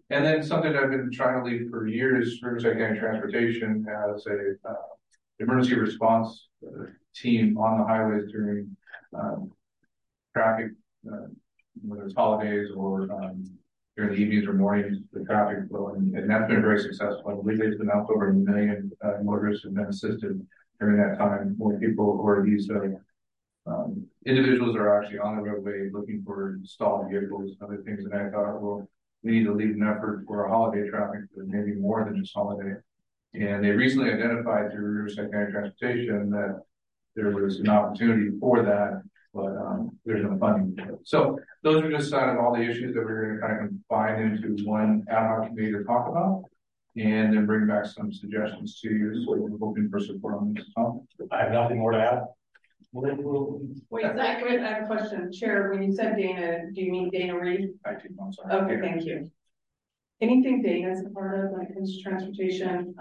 And then something I've been trying to lead for years, Riverside County Transportation has a emergency response team on the highways during traffic, whether it's holidays or during the evenings or mornings, the traffic flow, and that's been very successful. I believe it's been out over 1 million motorists have been assisted during that time. More people or these individuals are actually on the roadway looking for stalled vehicles and other things. And I thought, well, we need to lead an effort for a holiday traffic, but maybe more than just holiday. And they recently identified through Riverside County Transportation that there was an opportunity for that, but there's no funding. So those are just kind of all the issues that we're going to kind of combine into one ad hoc committee to talk about, and then bring back some suggestions to you. So we're hoping for support on this. I have nothing more to add. Wait, Zach, I have a question. Chair, when you said Dana, do you mean Dana Reed? I do, I'm sorry. Okay, thank you. Anything Dana's a part of when it comes to transportation?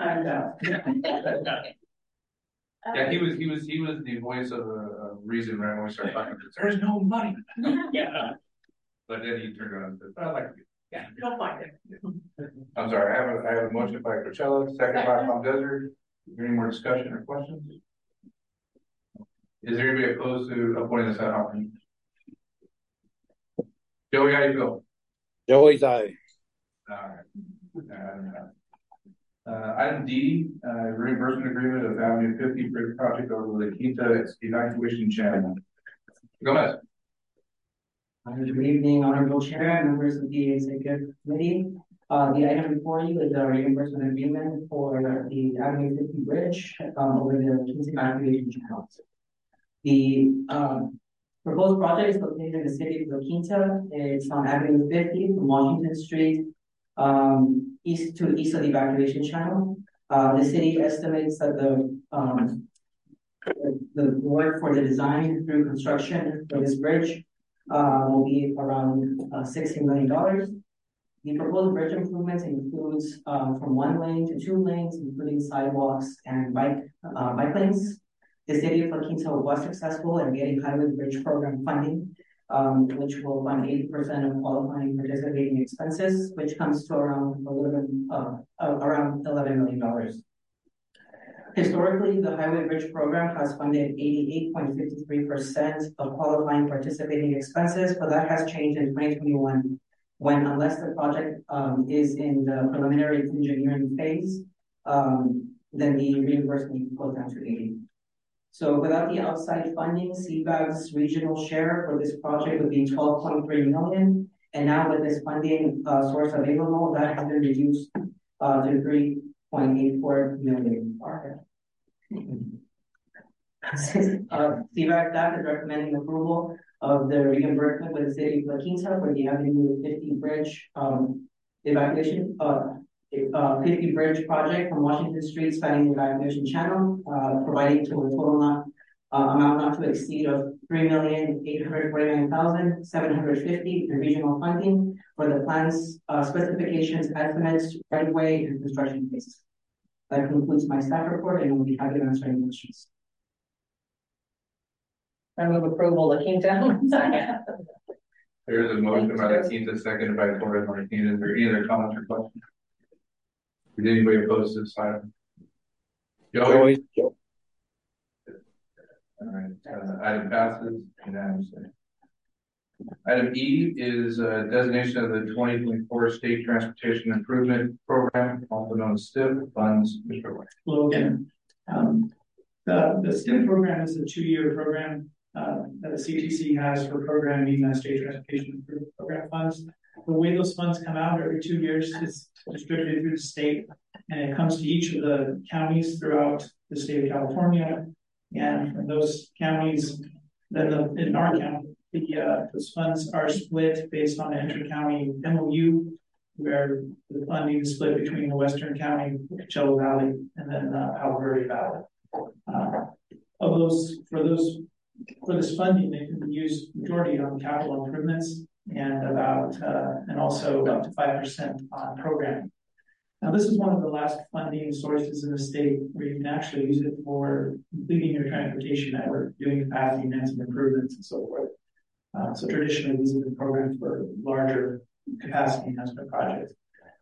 Yeah, he was the voice of a reason right when we started talking. There's no money. Yeah. But then he turned around and said, I like it. Yeah, you'll find it. I'm sorry, I have a motion by Coachella, second by Tom Desert. Is there any more discussion or questions? Is there anybody opposed to appointing this ad hoc? Joey, how you feel? Joey's aye. All right. Item D, reimbursement agreement of Avenue 50 bridge project over the Quinta evacuation channel. Gomez. Good evening, Honorable Chair, members of the Executive Committee. The item before you is a reimbursement agreement for the Avenue 50 bridge over the Quinta evacuation channel. The proposed project is located in the city of La Quinta. It's on Avenue 50 from Washington Street east of the evacuation channel. The city estimates that the work for the design through construction for this bridge will be around $60 million. The proposed bridge improvements includes from 1 lane to 2 lanes, including sidewalks and bike lanes. The city of La Quinta was successful in getting highway bridge program funding, which will fund 80% of qualifying participating expenses, which comes to around $11 million. Historically, the highway bridge program has funded 88.53% of qualifying participating expenses, but that has changed in 2021 when, unless the project is in the preliminary engineering phase, then the reimbursement goes down to 80%. So without the outside funding, CVAG's regional share for this project would be $12.3 million. And now with this funding source available, that has been reduced to $3.84 million. CVAG staff is recommending approval of the reimbursement with the city of La Quinta for the Avenue 50 bridge evacuation 50 bridge project from Washington Street spanning the evacuation channel, providing to a total amount not to exceed of $3,849,750 in regional funding for the plans, specifications, estimates, right of way, and construction phases. That concludes my staff report, and I will be happy to answer any questions. I move approval, La Quinta. There's a motion by La Quinta, seconded by Torres Martinez. Is there any other comments or questions? Did anybody oppose this item? Joey? All right. Item passes unanimously. Item E is designation of the 2024 State Transportation Improvement Program, also known as STIP funds. Mr. White. Hello again. The STIP program is a 2-year program that the CTC has for programming State Transportation Improvement Program funds. The way those funds come out every 2 years is distributed through the state, and it comes to each of the counties throughout the state of California. And from those counties, then in our county, those funds are split based on an inter-county MOU, where the funding is split between the Western County, Coachella Valley, and then Palo Verde Valley. For this funding, they can be used majority on capital improvements and also up to 5% on programming. Now, this is one of the last funding sources in the state where you can actually use it for completing your transportation network, doing capacity enhancement improvements and so forth. So traditionally, these are the programs for larger capacity enhancement projects.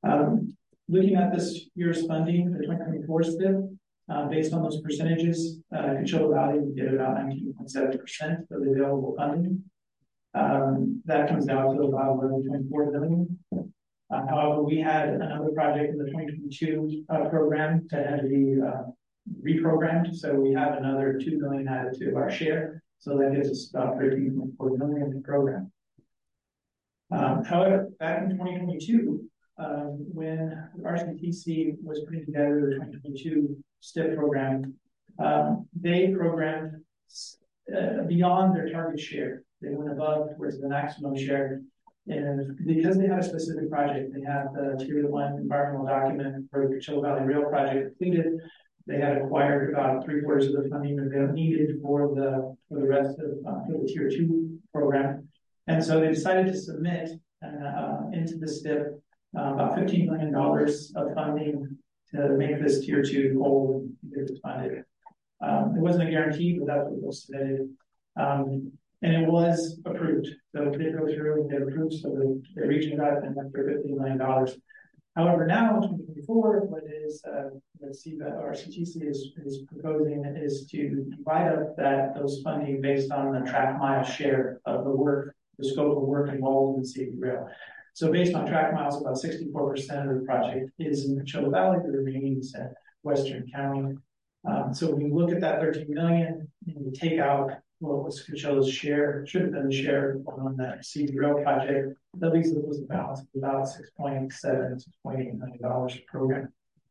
Looking at this year's funding, the 2024 STIP, based on those percentages, Coachella Valley would get about 19.7% of the available funding. That comes down to about 11.4 million. However, we had another project in the 2022 program that had to be reprogrammed, so we have another 2 million added to our share, so that gives us about 13.4 million in the program. However, back in 2022, when RCTC was putting together the 2022 STIP program, they programmed beyond their target share. They went above towards the maximum share. And because they had a specific project, they had the Tier 1 environmental document for the Coachella Valley Rail project completed. They had acquired about 3/4 of the funding that they needed for the rest of for the Tier 2 program. And so they decided to submit into the STIP about $15 million of funding to make this Tier 2 whole and get it funded. It wasn't a guarantee, but that's what was submitted. And it was approved. So it did go through and get approved, so they reached out and went for $15 million. However, now in 2024, what is CTC is proposing is to divide up those funding based on the track mile share of the work, the scope of work involved in CV Rail. So based on track miles, about 64% of the project is in Coachella Valley, the remaining is in Western County. So when you look at that 13 million and you take out what was Coachella's share, should have been the share on that CV Rail project, that leaves it was a balance of about $6.8 million per program.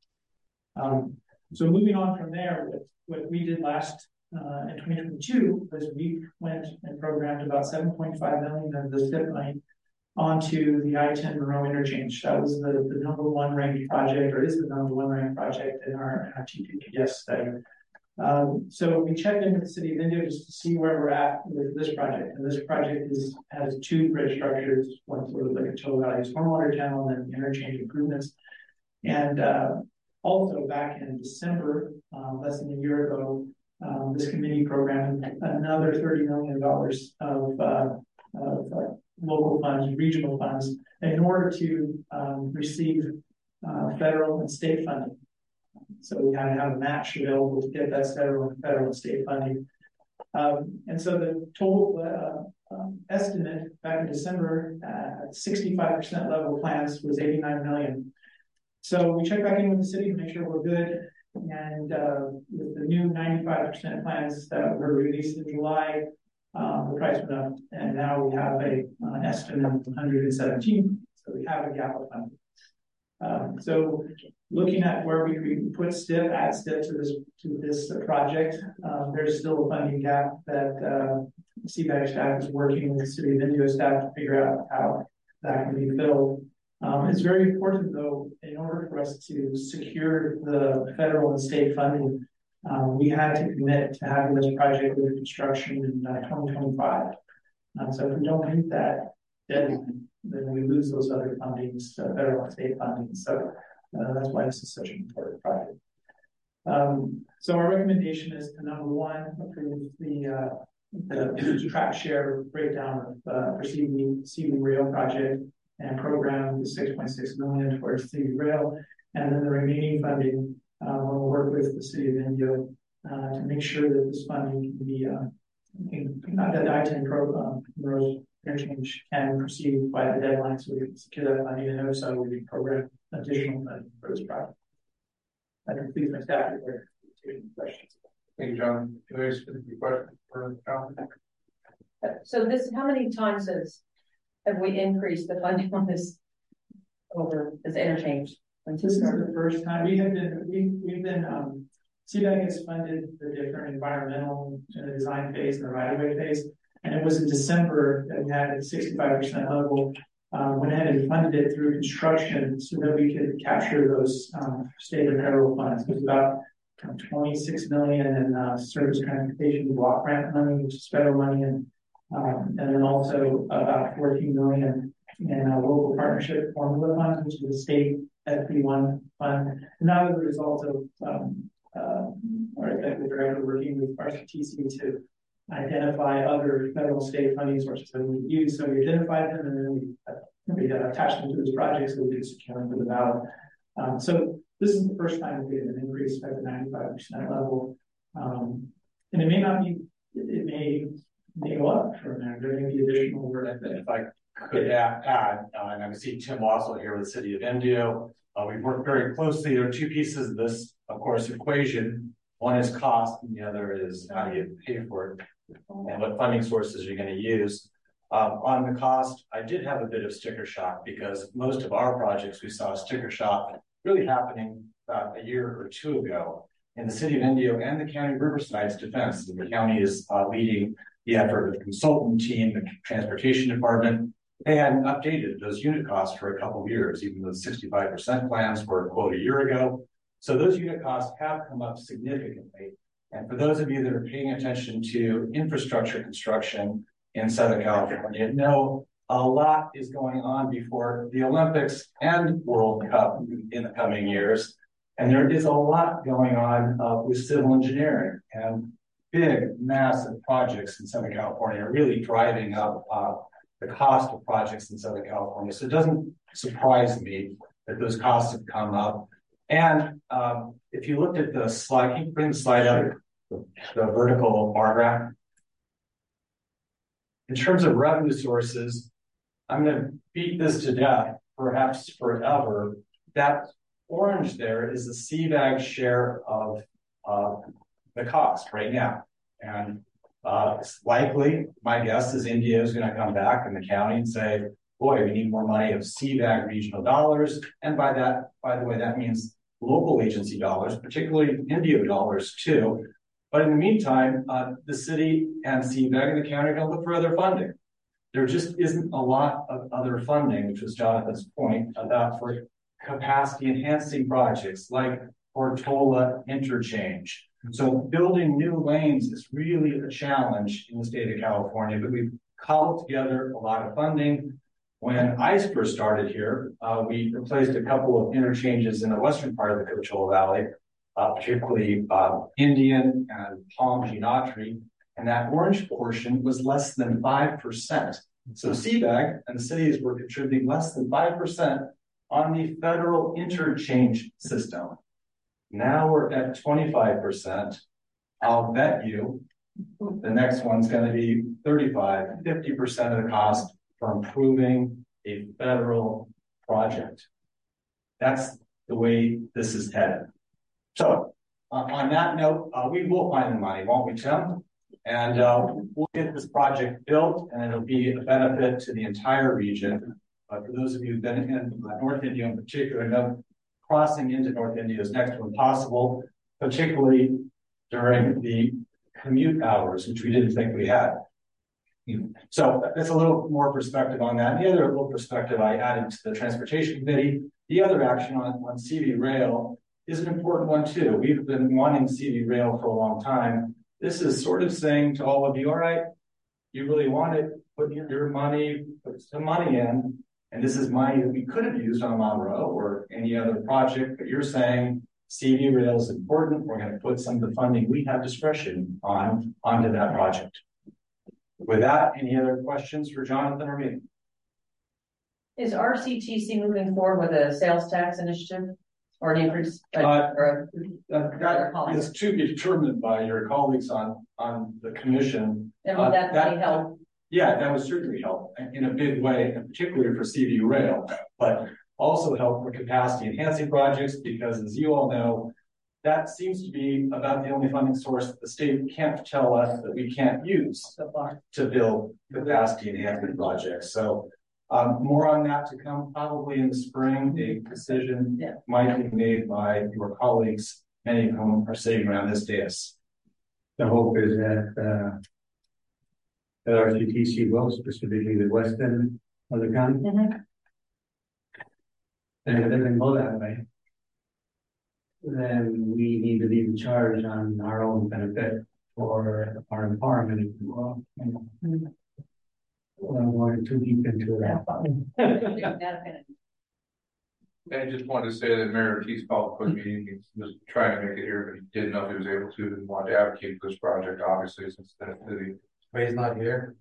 So moving on from there, what we did last in 2022 was we went and programmed about 7.5 million of the STIP money onto the I-10 Monroe interchange. That was the number one ranked project, or is the number one ranked project in our TPPS study. So we checked in with the city of Indio just to see where we're at with this project. And this project has two bridge structures, one for the Coachella Valley stormwater channel and then the interchange improvements. And also back in December, less than a year ago, this committee programmed another $30 million of local funds, regional funds, in order to receive federal and state funding. So we had to have a match available to get that federal and state funding. And so the total estimate back in December at 65% level plans was 89 million. So we checked back in with the city to make sure we're good. And with the new 95% plans that were released in July, the price went up, and now we have an estimate of 117. So we have a gap of funding. So looking at where we could put STIP, add STIP to this project, there's still a funding gap that CVAG staff is working with the City of Indio staff to figure out how that can be filled. It's very important, though, in order for us to secure the federal and state funding, we had to commit to having this project under construction in 2025. So if we don't meet that deadline, then we lose those other fundings, federal and state funding. So that's why this is such an important project. So our recommendation is to, number one, approve the track share breakdown of for CV Rail project and program the 6.6 million towards CV Rail, and then the remaining funding we'll work with the City of Indio to make sure that this funding can be that I-10 program interchange can proceed by the deadline, so we can secure that funding, and also we can program additional funding for this project. That completes my staff report. Questions? Thank you, John. Any specific questions for John? So how many times have we increased the funding on this over this interchange? This is the first time we've been CVAG has funded the different environmental design phase and the right-of-way phase, and it was in December that we had a 65% level. Went ahead and funded it through construction so that we could capture those state and federal funds. It was about 26 million in service transportation block grant money, which is federal money, and then also about 14 million in local partnership formula funds, which is the state FP1 fund. And that was a result of our executive director working with RCTC to identify other federal state funding sources that we use. So we identified them, and then we attachment to this project so we can secure for the ballot. So this is the first time we get an increase at the 95% level. And it may not be, it may go up from there. There may be additional work. If I could add, and I see Tim Wassel here with the city of Indio. We've worked very closely. There are two pieces of this, of course, equation. One is cost, and the other is how do you pay for it, and what funding sources you're going to use. On the cost, I did have a bit of sticker shock because most of our projects we saw sticker shock really happening about a year or two ago in the city of Indio and the county of Riverside's defense. The county is leading the effort with the consultant team, the transportation department. They hadn't updated those unit costs for a couple of years, even though the 65% plans were quote a year ago. So those unit costs have come up significantly. And for those of you that are paying attention to infrastructure construction in Southern California, know a lot is going on before the Olympics and World Cup in the coming years. And there is a lot going on with civil engineering, and big, massive projects in Southern California are really driving up the cost of projects in Southern California. So it doesn't surprise me that those costs have come up. And if you looked at the slide, can you bring the slide up, the vertical bar graph? In terms of revenue sources, I'm going to beat this to death, perhaps forever. That orange there is the CVAG share of the cost right now. And it's likely, my guess is India is going to come back in the county and say, boy, we need more money of CVAG regional dollars. And by the way, that means local agency dollars, particularly Indio dollars too. But in the meantime, the city and CVAG and the county are going to look for other funding. There just isn't a lot of other funding, which was Jonathan's point about for capacity enhancing projects like Portola interchange. So building new lanes is really a challenge in the state of California, but we've cobbled together a lot of funding. When I first started here, we replaced a couple of interchanges in the western part of the Coachella Valley, particularly Indian and Palm Ginatri, and that orange portion was less than 5%. So CVAG and the cities were contributing less than 5% on the federal interchange system. Now we're at 25%. I'll bet you the next one's going to be 35, 50% of the cost for improving a federal project. That's the way this is headed. So on that note, we will find the money, won't we, Tim? And we'll get this project built, and it'll be a benefit to the entire region. For those of you who've been in North India in particular, know crossing into North India is next to impossible, particularly during the commute hours, which we didn't think we had. So that's a little more perspective on that. The other little perspective I added to the Transportation Committee, the other action on CV Rail is an important one too. We've been wanting CV Rail for a long time. This is sort of saying to all of you, all right, you really want it, put your money, put some money in, and this is money that we could have used on Monroe or any other project, but you're saying CV Rail is important. We're going to put some of the funding we have discretion on onto that project. With that, any other questions for Jonathan or me? Is RCTC moving forward with a sales tax initiative or an increase? That is to be determined by your colleagues on the commission. And will that help? Yeah, that would certainly help in a big way, and particularly for CV Rail, but also help for capacity enhancing projects, because as you all know, that seems to be about the only funding source that the state can't tell us that we can't use to build capacity enhancement projects. So more on that to come probably in the spring. A decision might be made by your colleagues, many of whom are sitting around this dais. The hope is that RCTC will, specifically the western of the county. And if it doesn't go that way, then we need to lead the charge on our own benefit for our empowerment. I'm going too deep into that. I just wanted to say that Mayor Ortiz called for the meeting. He was trying to make it here, but he didn't know if he was able to and wanted to advocate for this project, obviously, since the city But he's not here.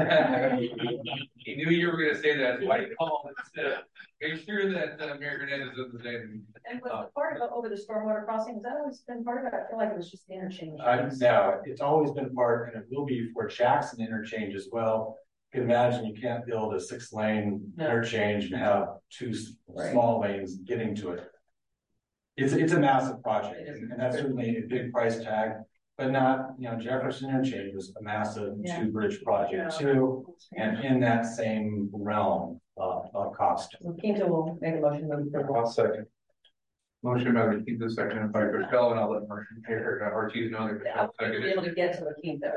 He knew you were gonna say that, that's why he called instead. Make sure that Mayor Hernandez is the same. And was part of it over the stormwater crossing, has that always been part of it? I feel like it was just the interchange. No, it's always been part, and it will be for Jackson interchange as well. You can imagine you can't build a 6-lane interchange and have two small lanes getting to it. It's a massive project, and that's certainly a big price tag, but not, Jefferson interchange was a massive 2-bridge project too, and in that same realm of cost. Quinto will make a motion. I'll second. Motion by Quinto, seconded by Rochelle, and I'll let Ortiz know that I'll seconded. be able to get to a Quinto.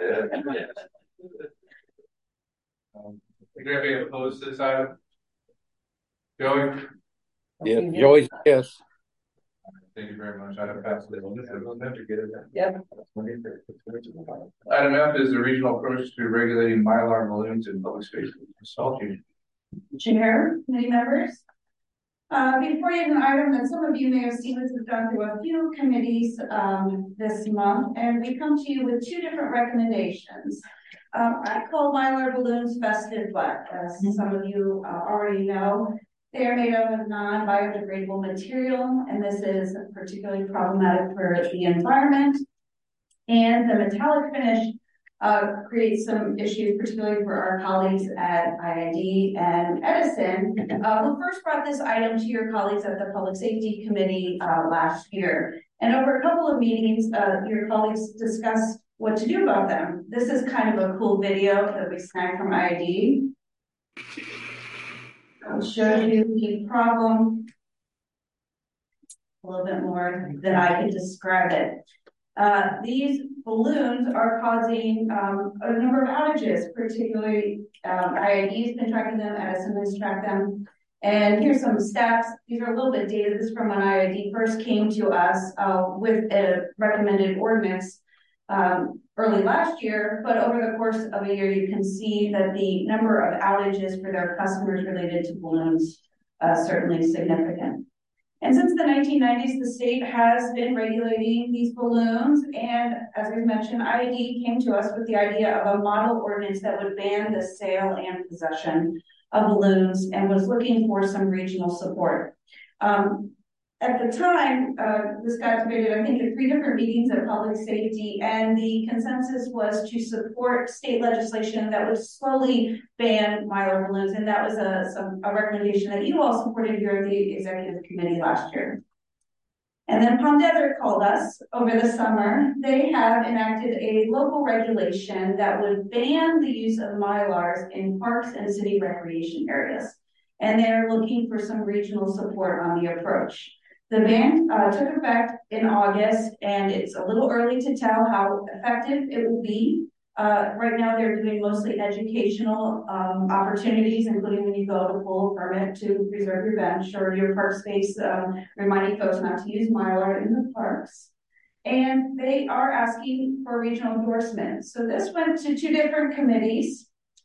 Is there anybody opposed to this item? Joey? Yeah, Joey, yes. Thank you very much. Item passes. Yep. Item F is the regional approach to regulating Mylar balloons in public spaces. Chair, committee members. Before you have an item that some of you may have seen, this has gone through a few committees this month, and we come to you with 2 different recommendations. I call Mylar balloons festive black, as some of you already know. They are made out of non-biodegradable material, and this is particularly problematic for the environment. And the metallic finish creates some issues, particularly for our colleagues at IID and Edison, who first brought this item to your colleagues at the Public Safety Committee last year. And over a couple of meetings, your colleagues discussed what to do about them. This is kind of a cool video that we snagged from IID. I'll show you the problem a little bit more than I can describe it. These balloons are causing a number of outages, particularly IID has been tracking them, Edison has tracked them. And here's some stats. These are a little bit dated. This is from when IID first came to us with a recommended ordinance early last year, but over the course of a year, you can see that the number of outages for their customers related to balloons certainly significant. And since the 1990s, the state has been regulating these balloons. And as we mentioned, IID came to us with the idea of a model ordinance that would ban the sale and possession of balloons and was looking for some regional support. At the time, this got debated, I think, at 3 different meetings at Public Safety, and the consensus was to support state legislation that would slowly ban Mylar balloons, and that was a recommendation that you all supported here at the Executive Committee last year. And then Palm Desert called us over the summer. They have enacted a local regulation that would ban the use of Mylars in parks and city recreation areas, and they're looking for some regional support on the approach. The ban took effect in August, and it's a little early to tell how effective it will be. Right now, they're doing mostly educational opportunities, including when you go to pull a permit to reserve your bench or your park space, reminding folks not to use Mylar in the parks. And they are asking for regional endorsement. So this went to 2 different committees.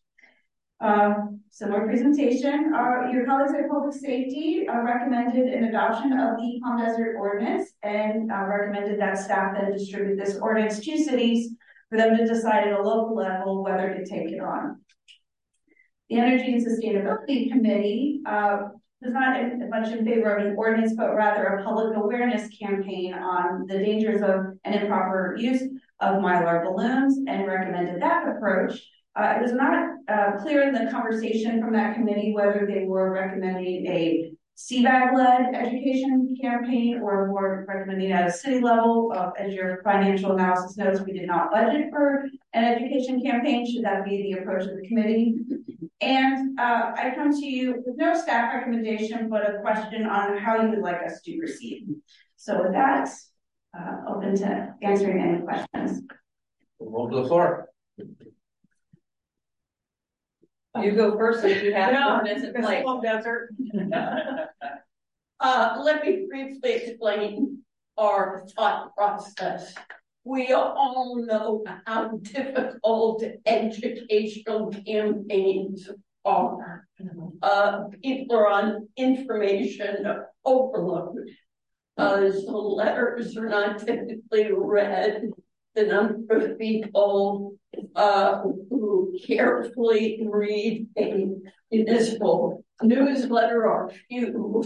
Similar presentation. Your colleagues at Public Safety recommended an adoption of the Palm Desert Ordinance and recommended that staff then distribute this ordinance to cities for them to decide at a local level whether to take it on. The Energy and Sustainability Committee is not much in favor of an ordinance, but rather a public awareness campaign on the dangers of an improper use of Mylar balloons and recommended that approach. It was not clear in the conversation from that committee whether they were recommending a CVAG-led education campaign or more recommending at a city level. As your financial analysis notes, we did not budget for an education campaign. Should that be the approach of the committee? And I come to you with no staff recommendation, but a question on how you would like us to proceed. So with that, open to answering any questions. We'll to the floor. You go first if you have ordinance in place. Desert. Let me briefly explain our thought process. We all know how difficult educational campaigns are. People are on information overload. So letters are not typically read. The number of people is who carefully read a municipal newsletter or few.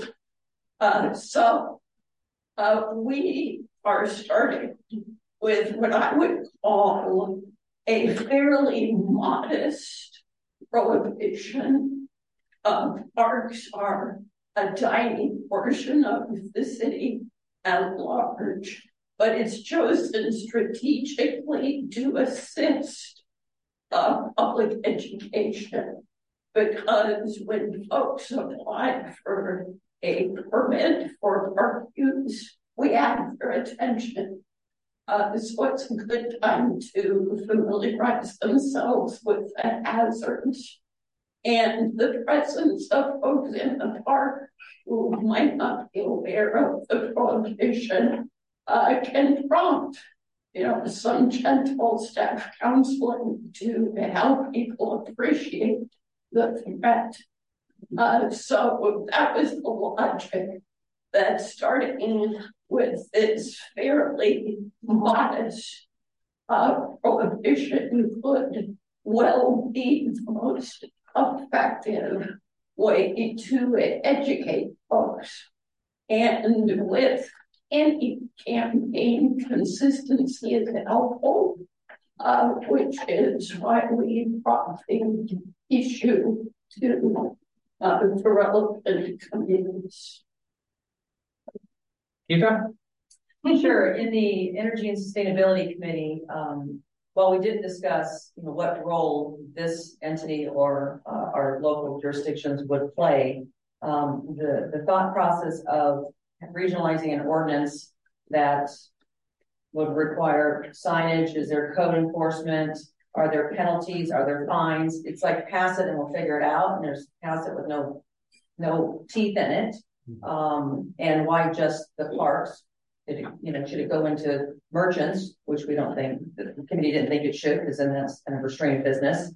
We are starting with what I would call a fairly modest prohibition. Parks are a tiny portion of the city at large, but it's chosen strategically to assist public education, because when folks apply for a permit for park use, we have their attention. So it's a good time to familiarize themselves with the hazards and the presence of folks in the park who might not be aware of the prohibition can prompt, some gentle staff counseling to help people appreciate the threat. So that was the logic that starting with this fairly modest prohibition could well be the most effective way to educate folks. And with any campaign, consistency is helpful, which is why we brought the issue to the relevant communities. Sure. In the Energy and Sustainability Committee, while we didn't discuss what role this entity or our local jurisdictions would play, the thought process of regionalizing an ordinance that would require signage, is there code enforcement, are there penalties, are there fines? It's like pass it and we'll figure it out, and there's pass it with no teeth in it. And why just the parks? Should it go into merchants, which we don't think, the committee didn't think it should, because then that's kind of restrained business.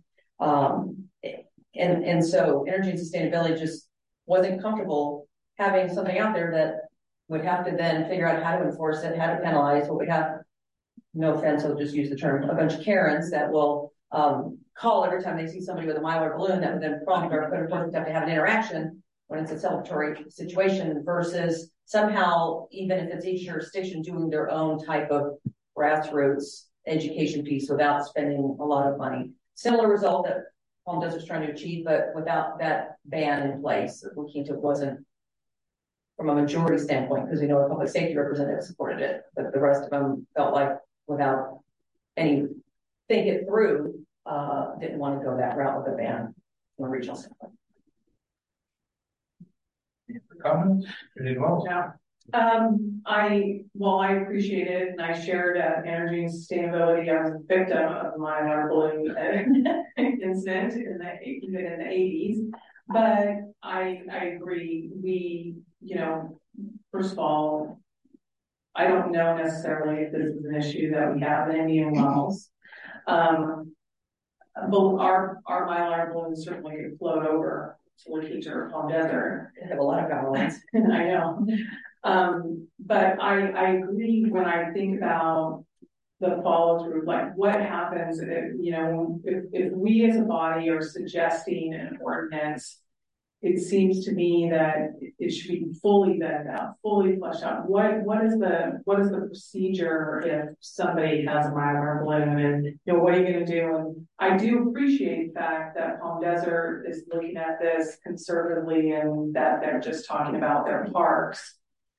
And so energy and sustainability just wasn't comfortable having something out there that would have to then figure out how to enforce it, how to penalize. What we have, no offense, I'll just use the term, a bunch of Karens that will call every time they see somebody with a Mylar balloon that would then prompt our code enforcement to have to have an interaction when it's a celebratory situation, versus somehow, even if it's each jurisdiction doing their own type of grassroots education piece without spending a lot of money. Similar result that Palm Desert's trying to achieve, but without that ban in place. La Quinta wasn't, from a majority standpoint, because we know a public safety representative supported it, but the rest of them felt like without any think it through, didn't want to go that route with a ban from a regional standpoint. Comments? Yeah. I appreciate it, and I shared energy and sustainability. I was a victim of my Mylar balloon incident in the 80s, but I agree. We, first of all, I don't know necessarily if this is an issue that we have in Indian Wells. But our Mylar balloons certainly could float over to La Quinta or Palm Desert. They have a lot of guidelines. I know. But I agree when I think about the follow through, like what happens if we as a body are suggesting an ordinance. It seems to me that it should be fully vetted out, fully fleshed out. What is the procedure if somebody has a Mylar balloon, and what are you going to do? And I do appreciate the fact that Palm Desert is looking at this conservatively, and that they're just talking about their parks.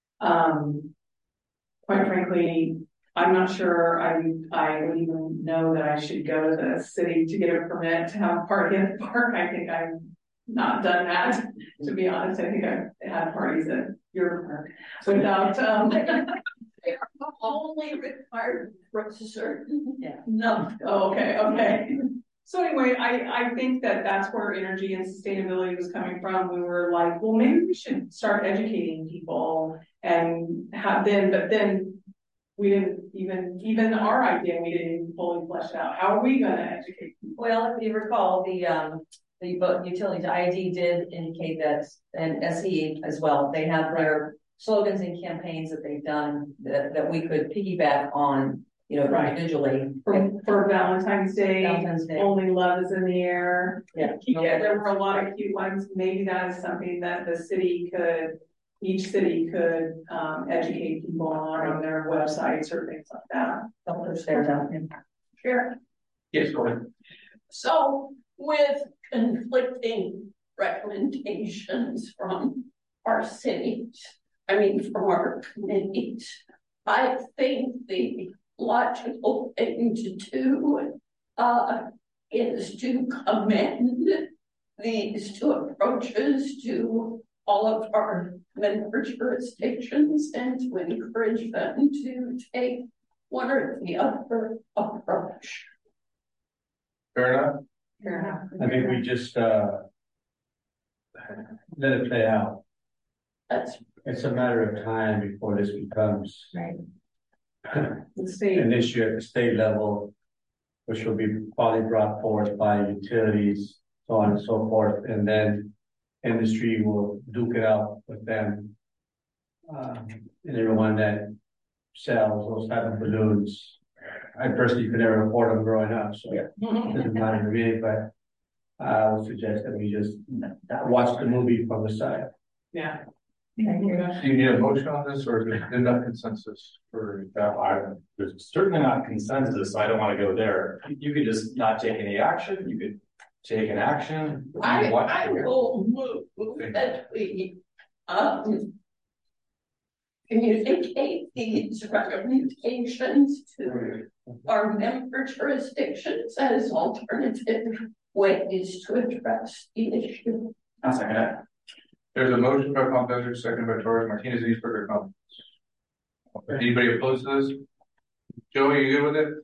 Quite frankly, I'm not sure I would even know that I should go to the city to get a permit to have a party at the park. I think I've not done that, to be honest. I think I've had parties at your park without They are only required for certain. Yeah. No. Oh, okay. So anyway, I think that's where energy and sustainability was coming from. We were like, well, maybe we should start educating people and but then we didn't even our idea, we didn't even fully flesh it out. How are we going to educate people? Well, if you recall, the utilities ID did indicate that, and SE as well, they have their slogans and campaigns that they've done that we could piggyback on you know, Right. individually. For Valentine's Day, Day. only love is in the air. Yeah. Yeah, there were a lot of cute ones. Maybe that is something that each city could, educate people on their websites or things like that. Don't push theirs out. Sure. Yes, go ahead. So with conflicting recommendations from our cities, from our committees, I think the logical thing to do is to commend these two approaches to all of our member jurisdictions and to encourage them to take one or the other approach. Fair enough. Fair enough. I think we just, let it play out. It's a matter of time before this becomes right. an issue at the state level, which will be probably brought forth by utilities, so on and so forth, and then industry will duke it out with them. And everyone that sells those type of balloons. I personally could never afford them growing up, so it doesn't matter to me, but I would suggest that we just watch the movie from the side. Yeah. Do you need a motion on this, or is there enough consensus for that? There's certainly not consensus. I don't want to go there. You could just not take any action. You could take an action. I will move that we communicate these recommendations to our member jurisdictions as alternative ways to address the issue. I'll second it. There's a motion by Pompander, second by Torres Martinez. Any further comments? Anybody opposed to this? Joey, you good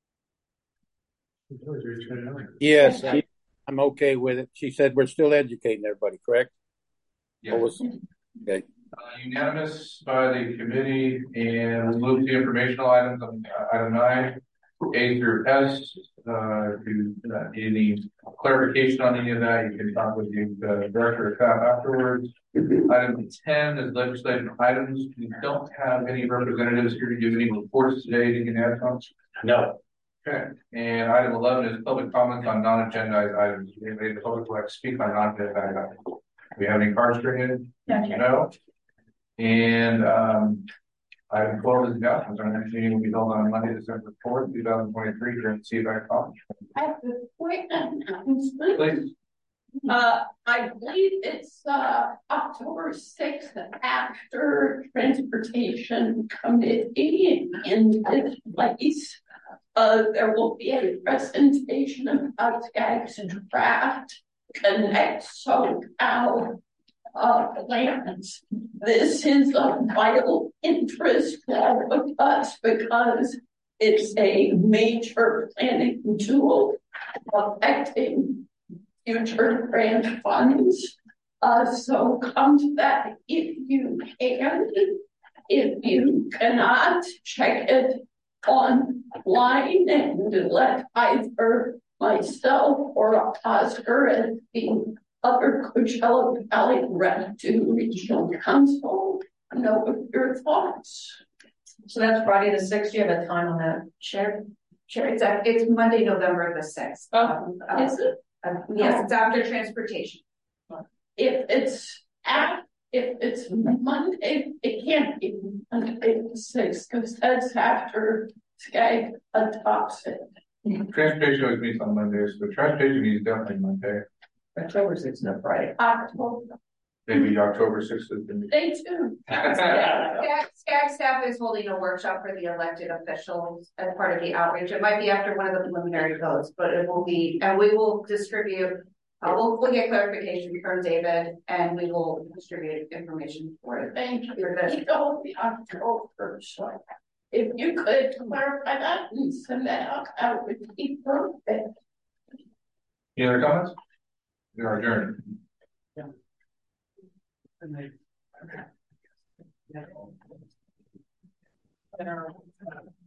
with it? Yes, I'm okay with it. She said we're still educating everybody, correct? Yes. Okay. Unanimous by the committee, and we'll move to informational items on item 9, A through S. If you need any clarification on any of that, you can talk with the director of staff afterwards. Item 10 is legislative items. We don't have any representatives here to give any reports today. You can add something? No. Okay. And item 11 is public comments on non-agendized items. Anybody in the public would like to speak on non-agendized items? Do we have any cards printed? No. And item 12 is announcements. Our next meeting will be held on Monday, December 4th, 2023, during CVAC College. I have a quick announcement. Please. I believe it's October 6th after Transportation Committee in this place. There will be a presentation about SCAG's draft Connect SoCal plans. This is of vital interest for us because it's a major planning tool affecting future grant funds. So come to that if you can. If you cannot, check it online and let either myself or Oscar and the other Coachella Valley rep to regional council know your thoughts. So that's Friday the 6th. Do you have a time on that? Sure, it's Monday, November the 6th. Is it? Yes, it's after transportation. If it's Monday, it can't be Monday the 6th because that's after SCAG adopts it. Transportation always meets on Mondays, so transportation meets definitely Monday. October 6th is not Friday. October. Maybe October 6th is the meeting. They too. SCAG staff is holding a workshop for the elected officials as part of the outreach. It might be after one of the preliminary votes, but it will be, and we will distribute, we'll get clarification from David, and we will distribute information for it. Thank you. It'll be October, so if you could clarify that and send that out, that would be perfect. Any other comments? We are adjourned. Okay.